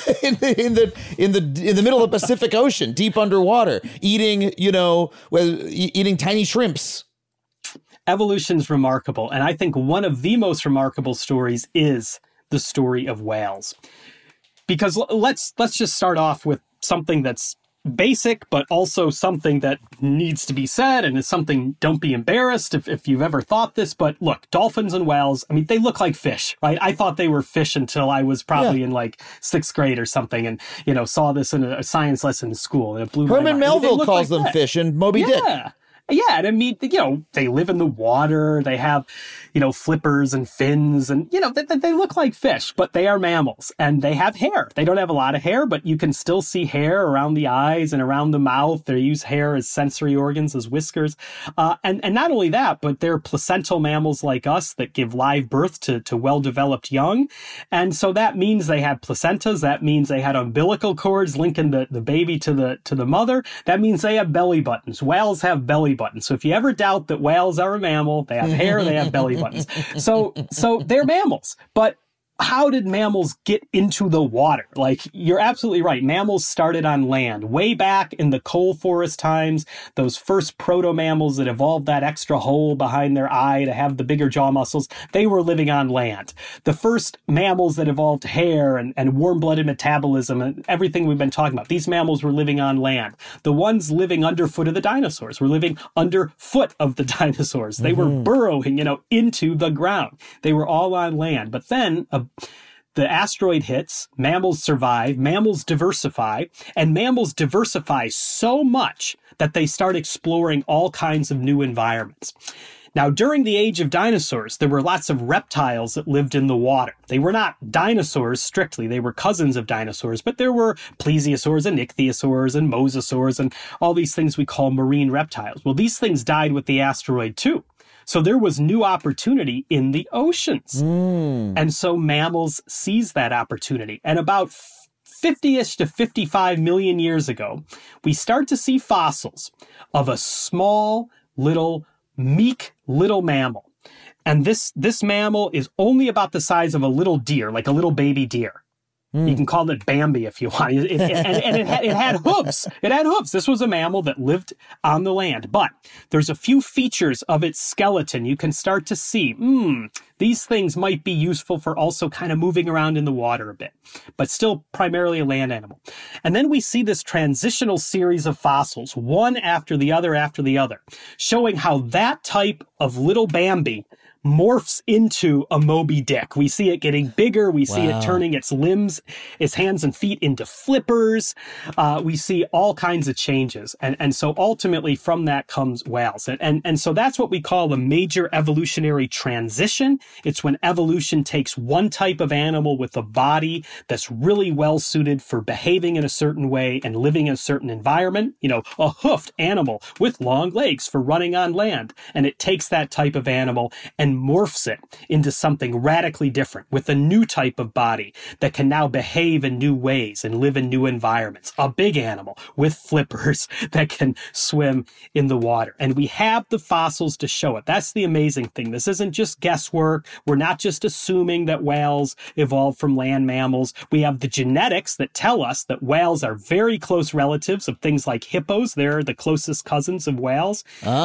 the middle of the Pacific Ocean, deep underwater, eating tiny shrimps? Evolution's remarkable, and I think one of the most remarkable stories is the story of whales. Because let's just start off with something that's basic, but also something that needs to be said, and is something, don't be embarrassed if you've ever thought this, but look, dolphins and whales, I mean, they look like fish, right? I thought they were fish until I was probably in like 6th grade or something, and, saw this in a science lesson in school, and it blew my mind. Herman Melville calls them fish in Moby Dick. Yeah, and I mean, they live in the water, they have, flippers and fins, and, they look like fish, but they are mammals, and they have hair. They don't have a lot of hair, but you can still see hair around the eyes and around the mouth. They use hair as sensory organs, as whiskers. And not only that, but they're placental mammals like us that give live birth to well-developed young. And so that means they have placentas. That means they had umbilical cords linking the baby to the mother. That means they have belly buttons. Whales have belly buttons. So if you ever doubt that whales are a mammal, they have hair, they have belly buttons. So they're mammals. But how did mammals get into the water? Like, you're absolutely right. Mammals started on land. Way back in the coal forest times, those first proto-mammals that evolved that extra hole behind their eye to have the bigger jaw muscles, they were living on land. The first mammals that evolved hair and warm-blooded metabolism and everything we've been talking about, these mammals were living on land. The ones living underfoot of the dinosaurs were living underfoot of the dinosaurs. They were burrowing, into the ground. They were all on land. But then the asteroid hits, mammals survive, mammals diversify, and mammals diversify so much that they start exploring all kinds of new environments. Now, during the age of dinosaurs, there were lots of reptiles that lived in the water. They were not dinosaurs strictly. They were cousins of dinosaurs, but there were plesiosaurs and ichthyosaurs and mosasaurs and all these things we call marine reptiles. Well, these things died with the asteroid too. So there was new opportunity in the oceans. And so mammals seized that opportunity. And about 50-ish to 55 million years ago, we start to see fossils of a small, meek little mammal. And this mammal is only about the size of a little deer, like a little baby deer. You can call it Bambi if you want. It had hooves. It had hooves. This was a mammal that lived on the land. But there's a few features of its skeleton you can start to see. These things might be useful for also kind of moving around in the water a bit, but still primarily a land animal. And then we see this transitional series of fossils, one after the other, showing how that type of little Bambi morphs into a Moby Dick. We see it getting bigger. We see it turning its limbs, its hands and feet into flippers. We see all kinds of changes. And so ultimately from that comes whales. And so that's what we call a major evolutionary transition. It's when evolution takes one type of animal with a body that's really well suited for behaving in a certain way and living in a certain environment, a hoofed animal with long legs for running on land. And it takes that type of animal and morphs it into something radically different with a new type of body that can now behave in new ways and live in new environments. A big animal with flippers that can swim in the water. And we have the fossils to show it. That's the amazing thing. This isn't just guesswork. We're not just assuming that whales evolved from land mammals. We have the genetics that tell us that whales are very close relatives of things like hippos. They're the closest cousins of whales.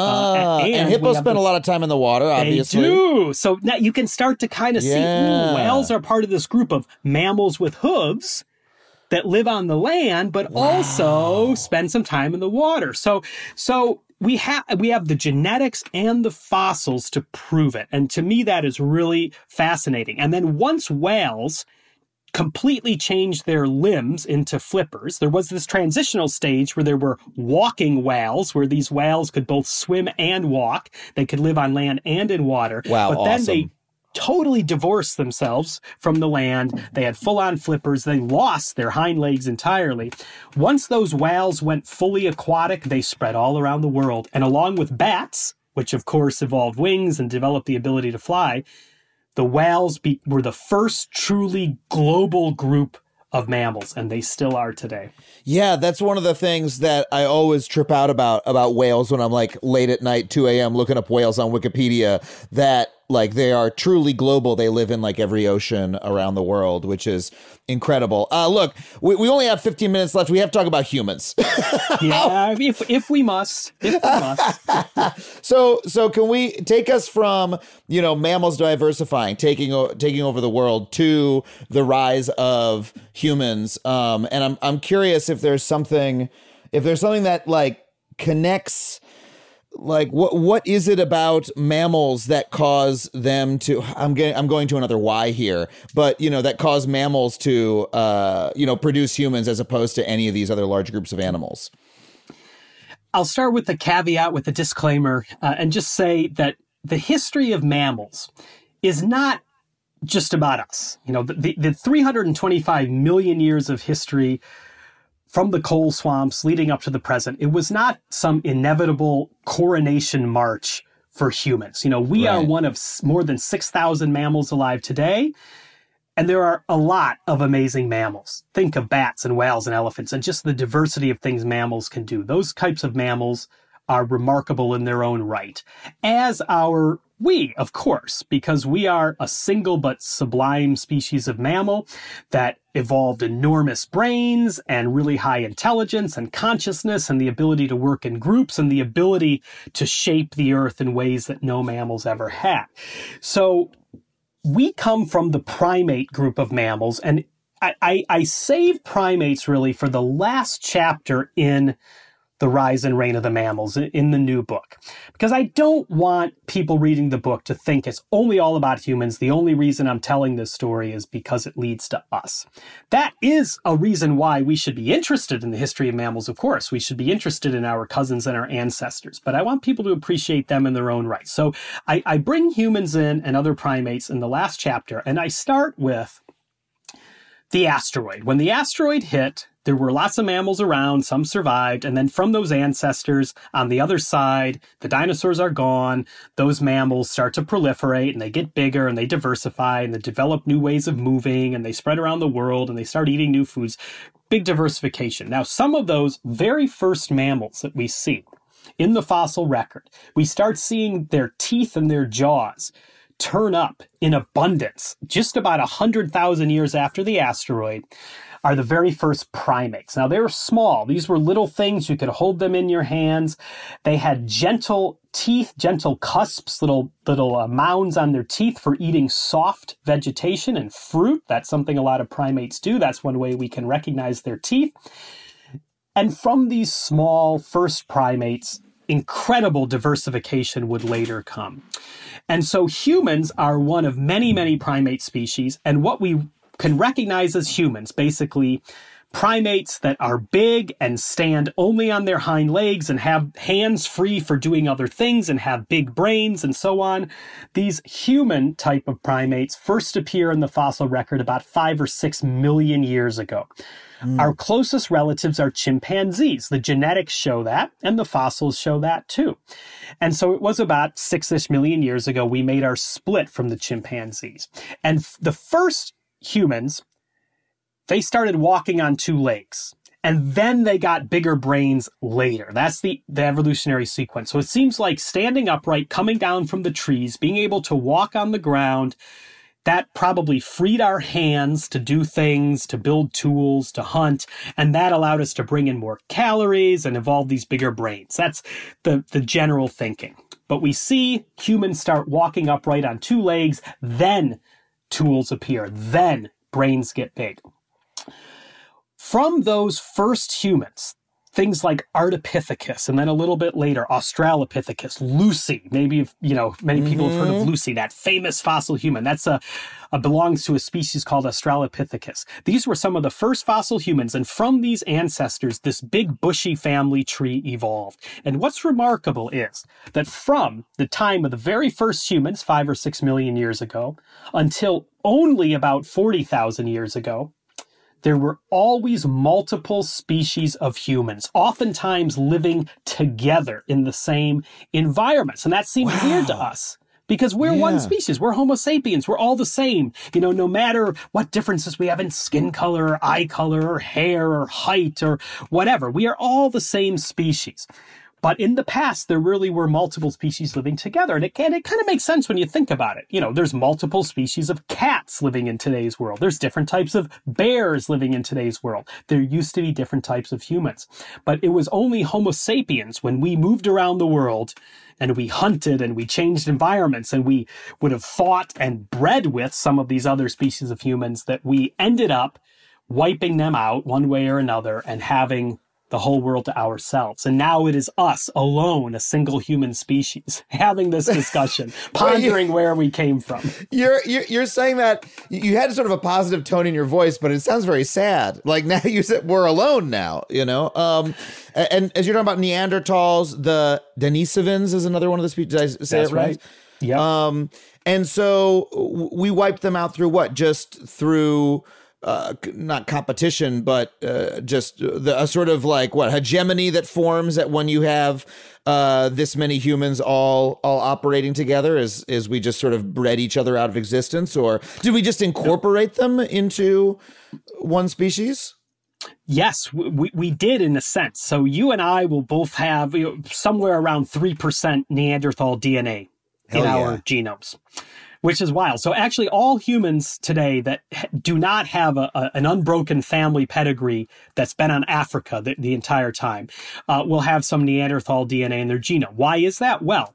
And hippos spend a lot of time in the water, obviously. They do. So now you can start to kind of see, whales are part of this group of mammals with hooves that live on the land, but also spend some time in the water. So we have the genetics and the fossils to prove it. And to me, that is really fascinating. And then once whales completely changed their limbs into flippers, there was this transitional stage where there were walking whales, where these whales could both swim and walk. They could live on land and in water. Wow, but then they totally divorced themselves from the land. They had full-on flippers. They lost their hind legs entirely. Once those whales went fully aquatic, they spread all around the world. And along with bats, which of course evolved wings and developed the ability to fly, the whales were the first truly global group of mammals, and they still are today. Yeah, that's one of the things that I always trip out about whales when I'm like late at night, 2 a.m. looking up whales on Wikipedia, that like they are truly global. They live in like every ocean around the world, which is incredible. Look, we only have 15 minutes left. We have to talk about humans. Yeah, if we must. So can we take us from, mammals diversifying, taking over the world, to the rise of humans? And I'm curious if there's something if there's something that like connects, like what is it about mammals that cause them to, I'm going to another why here, but that cause mammals to produce humans as opposed to any of these other large groups of animals? I'll start with the caveat, with the disclaimer, and just say that the history of mammals is not just about us. The 325 million years of history from the coal swamps leading up to the present, it was not some inevitable coronation march for humans. We are one of more than 6,000 mammals alive today, and there are a lot of amazing mammals. Think of bats and whales and elephants and just the diversity of things mammals can do. Those types of mammals are remarkable in their own right, as are we, of course, because we are a single but sublime species of mammal that evolved enormous brains and really high intelligence and consciousness and the ability to work in groups and the ability to shape the earth in ways that no mammals ever had. So we come from the primate group of mammals, and I save primates really for the last chapter in The Rise and Reign of the Mammals in the new book, because I don't want people reading the book to think it's only all about humans. The only reason I'm telling this story is because it leads to us. That is a reason why we should be interested in the history of mammals, of course. We should be interested in our cousins and our ancestors, but I want people to appreciate them in their own right. So I bring humans in and other primates in the last chapter, and I start with the asteroid. When the asteroid hit, there were lots of mammals around, some survived, and then from those ancestors on the other side, the dinosaurs are gone, those mammals start to proliferate, and they get bigger, and they diversify, and they develop new ways of moving, and they spread around the world, and they start eating new foods. Big diversification. Now, some of those very first mammals that we see in the fossil record, we start seeing their teeth and their jaws turn up in abundance just about 100,000 years after the asteroid, are the very first primates. Now, they were small. These were little things. You could hold them in your hands. They had gentle teeth, gentle cusps, little mounds on their teeth for eating soft vegetation and fruit. That's something a lot of primates do. That's one way we can recognize their teeth. And from these small first primates, incredible diversification would later come. And so humans are one of many, many primate species. And what we can recognize as humans, basically primates that are big and stand only on their hind legs and have hands free for doing other things and have big brains and so on. These human type of primates first appear in the fossil record about 5 or 6 million years ago. Our closest relatives are chimpanzees. The genetics show that, and the fossils show that too. And so it was about 6-ish million years ago we made our split from the chimpanzees. And the first humans, they started walking on 2 legs. And then they got bigger brains later. That's the evolutionary sequence. So it seems like standing upright, coming down from the trees, being able to walk on the ground, that probably freed our hands to do things, to build tools, to hunt, and that allowed us to bring in more calories and evolve these bigger brains. That's the general thinking. But we see humans start walking upright on 2 legs, then tools appear, then brains get big. From those first humans, things like Ardipithecus, and then a little bit later, Australopithecus, Lucy. Maybe, many people have heard of Lucy, that famous fossil human. That's belongs to a species called Australopithecus. These were some of the first fossil humans, and from these ancestors, this big bushy family tree evolved. And what's remarkable is that from the time of the very first humans, 5 or 6 million years ago, until only about 40,000 years ago, there were always multiple species of humans, oftentimes living together in the same environments. And that seemed weird to us because we're one species. We're Homo sapiens. We're all the same. No matter what differences we have in skin color or eye color or hair or height or whatever, we are all the same species. But in the past, there really were multiple species living together. And it kind of makes sense when you think about it. There's multiple species of cats living in today's world. There's different types of bears living in today's world. There used to be different types of humans. But it was only Homo sapiens when we moved around the world and we hunted and we changed environments and we would have fought and bred with some of these other species of humans that we ended up wiping them out one way or another and having the whole world to ourselves. And now it is us alone, a single human species, having this discussion, pondering where we came from. You're saying that you had sort of a positive tone in your voice, but it sounds very sad. Like now you said we're alone now, you know? And as you're talking about Neanderthals, the Denisovans is another one of the species. Did I say That's it right? Yeah. And so we wiped them out through what? Just through not competition, but just a sort of like what hegemony that forms that when you have this many humans all operating together, is we just sort of bred each other out of existence, or did we just incorporate them into one species? Yes, we did in a sense. So you and I will both have somewhere around 3% Neanderthal DNA in our genomes, which is wild. So actually all humans today that do not have an unbroken family pedigree that's been on Africa the entire time will have some Neanderthal DNA in their genome. Why is that? Well,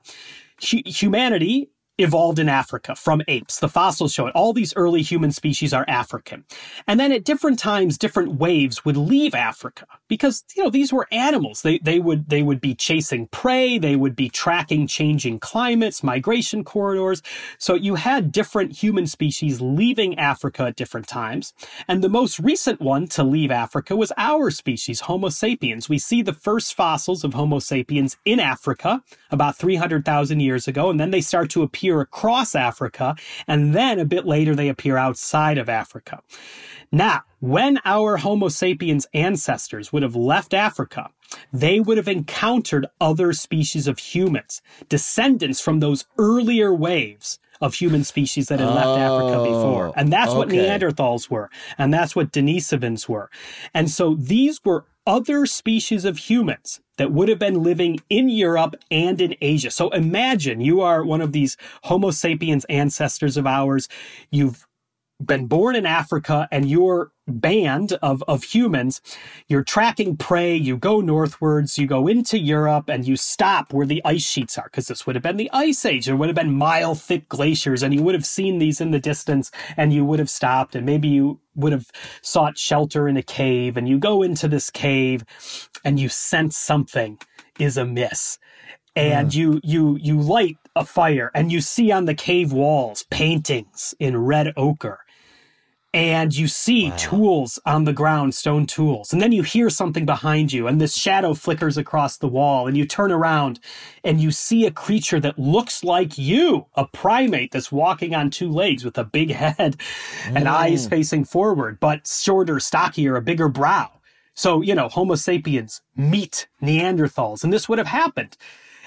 humanity evolved in Africa from apes. The fossils show it. All these early human species are African. And then at different times, different waves would leave Africa because, these were animals. They would be chasing prey. They would be tracking changing climates, migration corridors. So you had different human species leaving Africa at different times. And the most recent one to leave Africa was our species, Homo sapiens. We see the first fossils of Homo sapiens in Africa about 300,000 years ago. And then they start to appear across Africa, and then a bit later they appear outside of Africa. Now, when our Homo sapiens ancestors would have left Africa, they would have encountered other species of humans, descendants from those earlier waves of human species that had left Africa before. And that's what Neanderthals were, and that's what Denisovans were. And so these were other species of humans that would have been living in Europe and in Asia. So imagine you are one of these Homo sapiens ancestors of ours. You've been born in Africa and your band of humans, you're tracking prey, you go northwards, you go into Europe, and you stop where the ice sheets are, because this would have been the Ice Age. There would have been mile-thick glaciers, and you would have seen these in the distance, and you would have stopped, and maybe you would have sought shelter in a cave, and you go into this cave, and you sense something is amiss. And you light a fire, and you see on the cave walls paintings in red ochre. And you see tools on the ground, stone tools. And then you hear something behind you, and this shadow flickers across the wall, and you turn around, and you see a creature that looks like you, a primate that's walking on two legs with a big head and eyes facing forward, but shorter, stockier, a bigger brow. So, Homo sapiens meet Neanderthals, and this would have happened.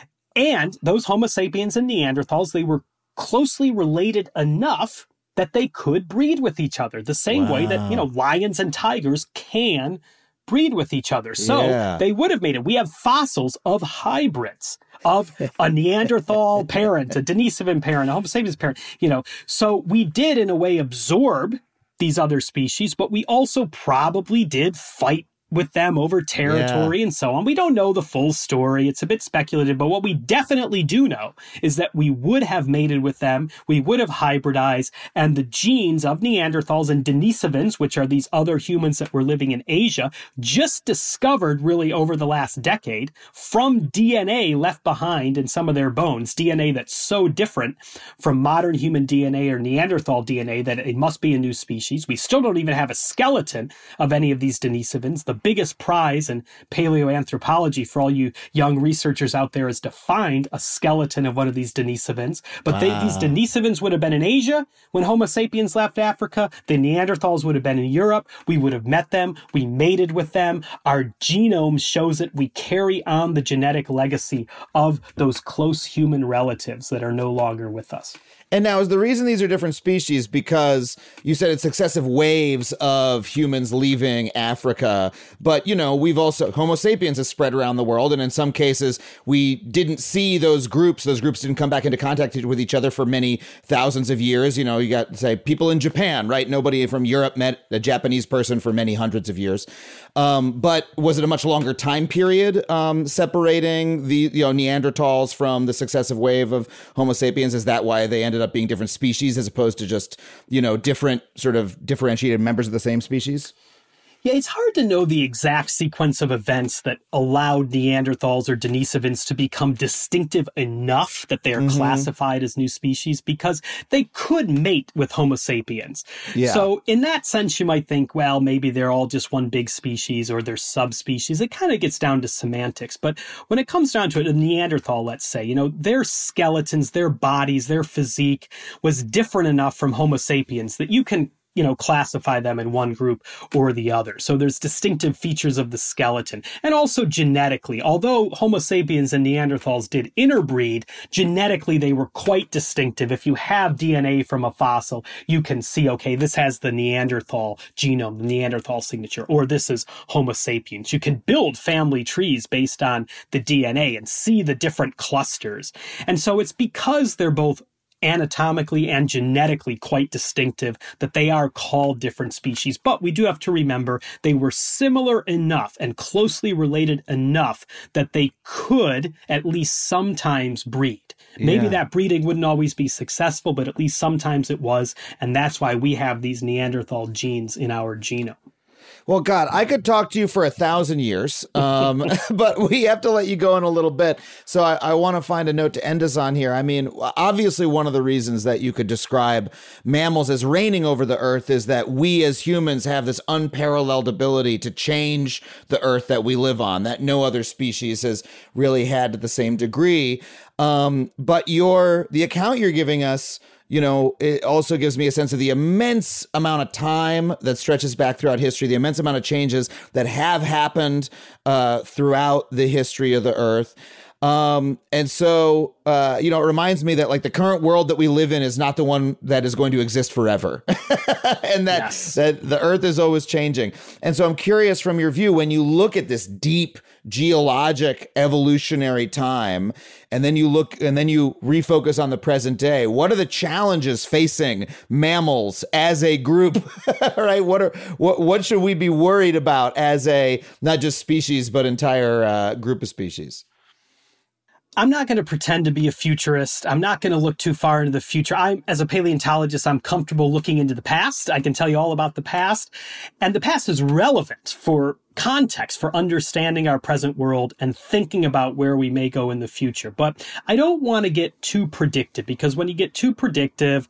And those Homo sapiens and Neanderthals, they were closely related enough that they could breed with each other the same way that, lions and tigers can breed with each other. So they would have made it. We have fossils of hybrids of a Neanderthal parent, a Denisovan parent, a Homo sapiens parent, So we did in a way absorb these other species, but we also probably did fight with them over territory and so on. We don't know the full story. It's a bit speculative, but what we definitely do know is that we would have mated with them, we would have hybridized, and the genes of Neanderthals and Denisovans, which are these other humans that were living in Asia, just discovered really over the last decade from DNA left behind in some of their bones, DNA that's so different from modern human DNA or Neanderthal DNA that it must be a new species. We still don't even have a skeleton of any of these Denisovans. The biggest prize in paleoanthropology for all you young researchers out there is to find a skeleton of one of these Denisovans. But these Denisovans would have been in Asia when Homo sapiens left Africa. The Neanderthals would have been in Europe. We would have met them. We mated with them. Our genome shows it. We carry on the genetic legacy of those close human relatives that are no longer with us. And now, is the reason these are different species because you said it's successive waves of humans leaving Africa, but, we've also, Homo sapiens has spread around the world, and in some cases, we didn't see those groups didn't come back into contact with each other for many thousands of years. You got, say, people in Japan, right? Nobody from Europe met a Japanese person for many hundreds of years. But was it a much longer time period separating the Neanderthals from the successive wave of Homo sapiens? Is that why they ended up being different species as opposed to just different sort of differentiated members of the same species? Yeah, it's hard to know the exact sequence of events that allowed Neanderthals or Denisovans to become distinctive enough that they are classified as new species, because they could mate with Homo sapiens. Yeah. So in that sense, you might think, well, maybe they're all just one big species or they're subspecies. It kind of gets down to semantics. But when it comes down to it, a Neanderthal, let's say, their skeletons, their bodies, their physique was different enough from Homo sapiens that you can classify them in one group or the other. So there's distinctive features of the skeleton. And also genetically, although Homo sapiens and Neanderthals did interbreed, genetically they were quite distinctive. If you have DNA from a fossil, you can see, okay, this has the Neanderthal genome, the Neanderthal signature, or this is Homo sapiens. You can build family trees based on the DNA and see the different clusters. And so it's because they're both anatomically and genetically quite distinctive that they are called different species. But we do have to remember they were similar enough and closely related enough that they could at least sometimes breed. Maybe that breeding wouldn't always be successful, but at least sometimes it was. And that's why we have these Neanderthal genes in our genome. Well, God, I could talk to you for 1,000 years, but we have to let you go in a little bit. So I want to find a note to end us on here. I mean, obviously, one of the reasons that you could describe mammals as reigning over the earth is that we as humans have this unparalleled ability to change the earth that we live on, that no other species has really had to the same degree. But the account you're giving us, it also gives me a sense of the immense amount of time that stretches back throughout history, the immense amount of changes that have happened throughout the history of the earth. And so, it reminds me that the current world that we live in is not the one that is going to exist forever and that the earth is always changing. And so I'm curious from your view, when you look at this deep geologic evolutionary time, and then you refocus on the present day, what are the challenges facing mammals as a group, right? What should we be worried about as a, not just species, but entire group of species? I'm not going to pretend to be a futurist. I'm not going to look too far into the future. As a paleontologist, I'm comfortable looking into the past. I can tell you all about the past. And the past is relevant for context, for understanding our present world and thinking about where we may go in the future. But I don't want to get too predictive, because when you get too predictive,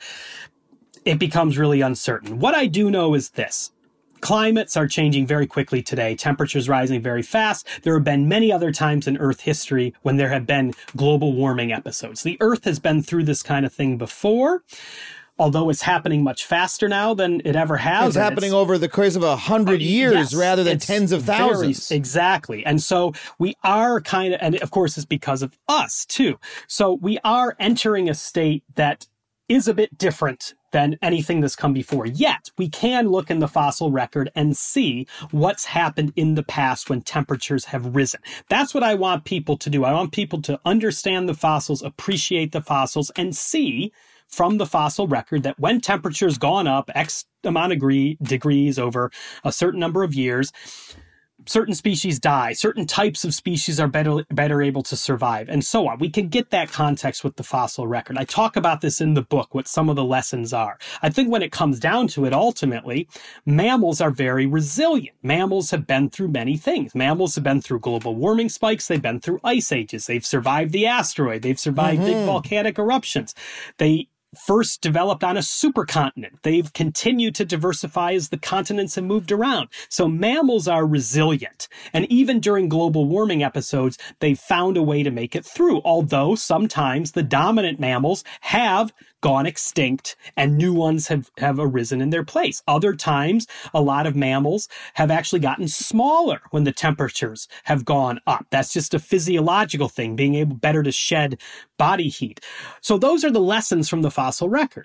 it becomes really uncertain. What I do know is this. Climates are changing very quickly today. Temperatures rising very fast. There have been many other times in Earth history when there have been global warming episodes. The Earth has been through this kind of thing before, although it's happening much faster now than it ever has. It's happening over the course of 100 years rather than tens of thousands. Exactly. And so we are and of course it's because of us too. So we are entering a state that is a bit different than anything that's come before. Yet, we can look in the fossil record and see what's happened in the past when temperatures have risen. That's what I want people to do. I want people to understand the fossils, appreciate the fossils, and see from the fossil record that when temperature's gone up X amount of degrees over a certain number of years, certain species die, certain types of species are better able to survive, and so on. We can get that context with the fossil record. I talk about this in the book, what some of the lessons are. I think when it comes down to it, ultimately, mammals are very resilient. Mammals have been through many things. Mammals have been through global warming spikes. They've been through ice ages. They've survived the asteroid. They've survived big volcanic eruptions. They first developed on a supercontinent. They've continued to diversify as the continents have moved around. So mammals are resilient. And even during global warming episodes, they've found a way to make it through. Although sometimes the dominant mammals have gone extinct and new ones have arisen in their place. Other times, a lot of mammals have actually gotten smaller when the temperatures have gone up. That's just a physiological thing, being able better to shed body heat. So those are the lessons from the fossil record.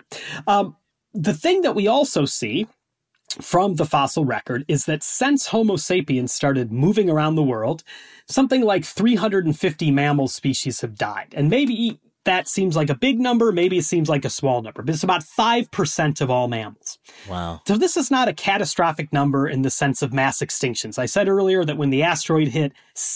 The thing that we also see from the fossil record is that since Homo sapiens started moving around the world, something like 350 mammal species have died. And maybe that seems like a big number, maybe it seems like a small number, but it's about 5% of all mammals. Wow. So this is not a catastrophic number in the sense of mass extinctions. I said earlier that when the asteroid hit,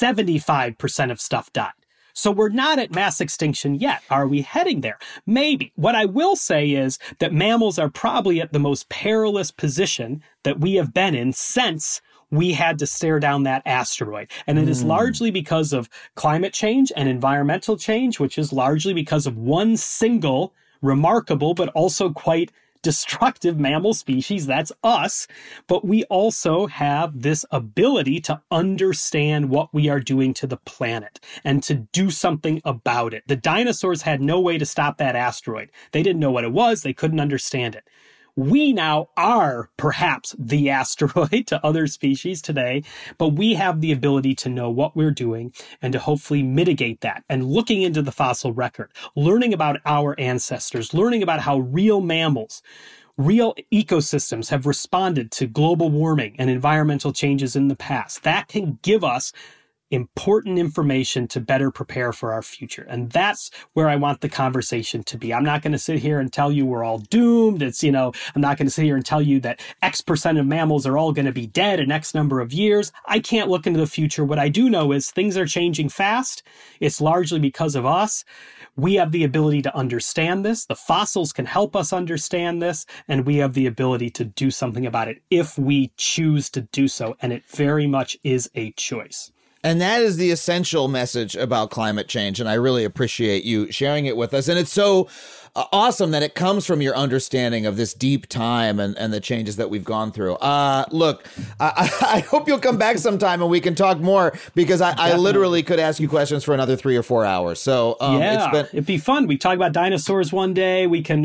75% of stuff died. So we're not at mass extinction yet. Are we heading there? Maybe. What I will say is that mammals are probably at the most perilous position that we have been in since we had to stare down that asteroid. And it is largely because of climate change and environmental change, which is largely because of one single remarkable but also quite destructive mammal species. That's us. But we also have this ability to understand what we are doing to the planet and to do something about it. The dinosaurs had no way to stop that asteroid. They didn't know what it was. They couldn't understand it. We now are perhaps the asteroid to other species today, but we have the ability to know what we're doing and to hopefully mitigate that. And looking into the fossil record, learning about our ancestors, learning about how real mammals, real ecosystems have responded to global warming and environmental changes in the past, that can give us important information to better prepare for our future. And that's where I want the conversation to be. I'm not going to sit here and tell you we're all doomed. I'm not going to sit here and tell you that X% of mammals are all going to be dead in X number of years. I can't look into the future. What I do know is things are changing fast. It's largely because of us. We have the ability to understand this. The fossils can help us understand this, and we have the ability to do something about it if we choose to do so. And it very much is a choice. And that is the essential message about climate change. And I really appreciate you sharing it with us. And it's so awesome that it comes from your understanding of this deep time and the changes that we've gone through. Look, I hope you'll come back sometime and we can talk more, because I literally could ask you questions for another 3 or 4 hours. So it'd be fun. We talk about dinosaurs one day.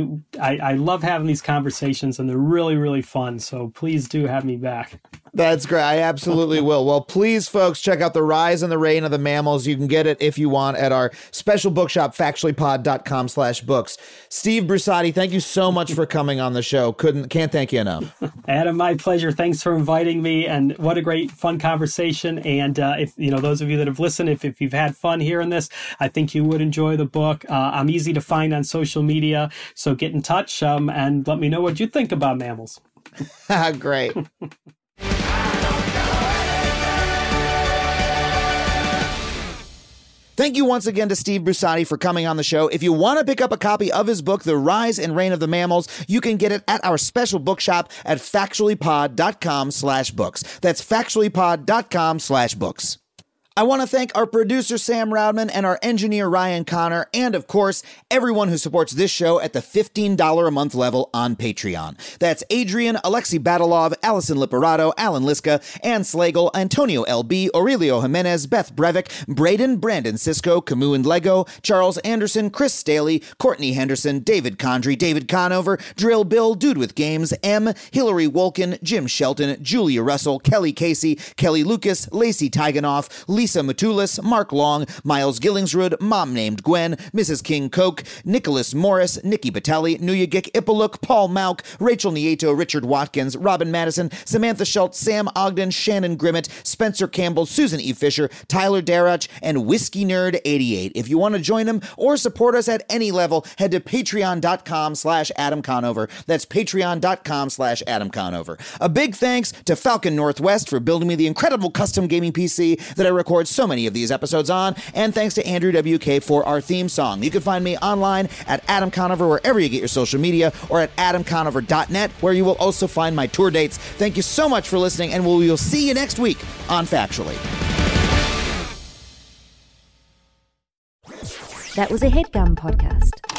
I love having these conversations, and they're really, really fun. So please do have me back. That's great. I absolutely will. Well, please, folks, check out The Rise and the Reign of the Mammals. You can get it if you want at our special bookshop, factuallypod.com/books. Steve Brusatte, thank you so much for coming on the show. Can't thank you enough. Adam, my pleasure. Thanks for inviting me, and what a great, fun conversation. And if those of you that have listened, if you've had fun hearing this, I think you would enjoy the book. I'm easy to find on social media, so get in touch and let me know what you think about mammals. Great. Thank you once again to Steve Brusatte for coming on the show. If you want to pick up a copy of his book, The Rise and Reign of the Mammals, you can get it at our special bookshop at factuallypod.com/books. That's factuallypod.com/books. I want to thank our producer, Sam Roudman, and our engineer, Ryan Connor, and, of course, everyone who supports this show at the $15 a month level on Patreon. That's Adrian, Alexei Badalov, Allison Liperato, Alan Liska, Ann Slagle, Antonio L.B., Aurelio Jimenez, Beth Brevik, Braden, Brandon Sisko, Camus and Lego, Charles Anderson, Chris Staley, Courtney Henderson, David Condry, David Conover, Drill Bill, Dude with Games, M, Hillary Wolkin, Jim Shelton, Julia Russell, Kelly Casey, Kelly Lucas, Lacey Tiganoff, Lisa Matulis, Mark Long, Miles Gillingsrud, Mom Named Gwen, Mrs. King Coke, Nicholas Morris, Nikki Batelli, Nuyagik Ipaluk, Paul Mauk, Rachel Nieto, Richard Watkins, Robin Madison, Samantha Schultz, Sam Ogden, Shannon Grimmett, Spencer Campbell, Susan E. Fisher, Tyler Darach, and Whiskey Nerd 88. If you want to join them or support us at any level, head to patreon.com/Adam Conover. That's patreon.com/Adam Conover. A big thanks to Falcon Northwest for building me the incredible custom gaming PC that I record so many of these episodes on, and thanks to Andrew WK for our theme song. You can find me online at Adam Conover wherever you get your social media, or at adamconover.net, where you will also find my tour dates. Thank you so much for listening, and we will see you next week on Factually. That was a HeadGum podcast.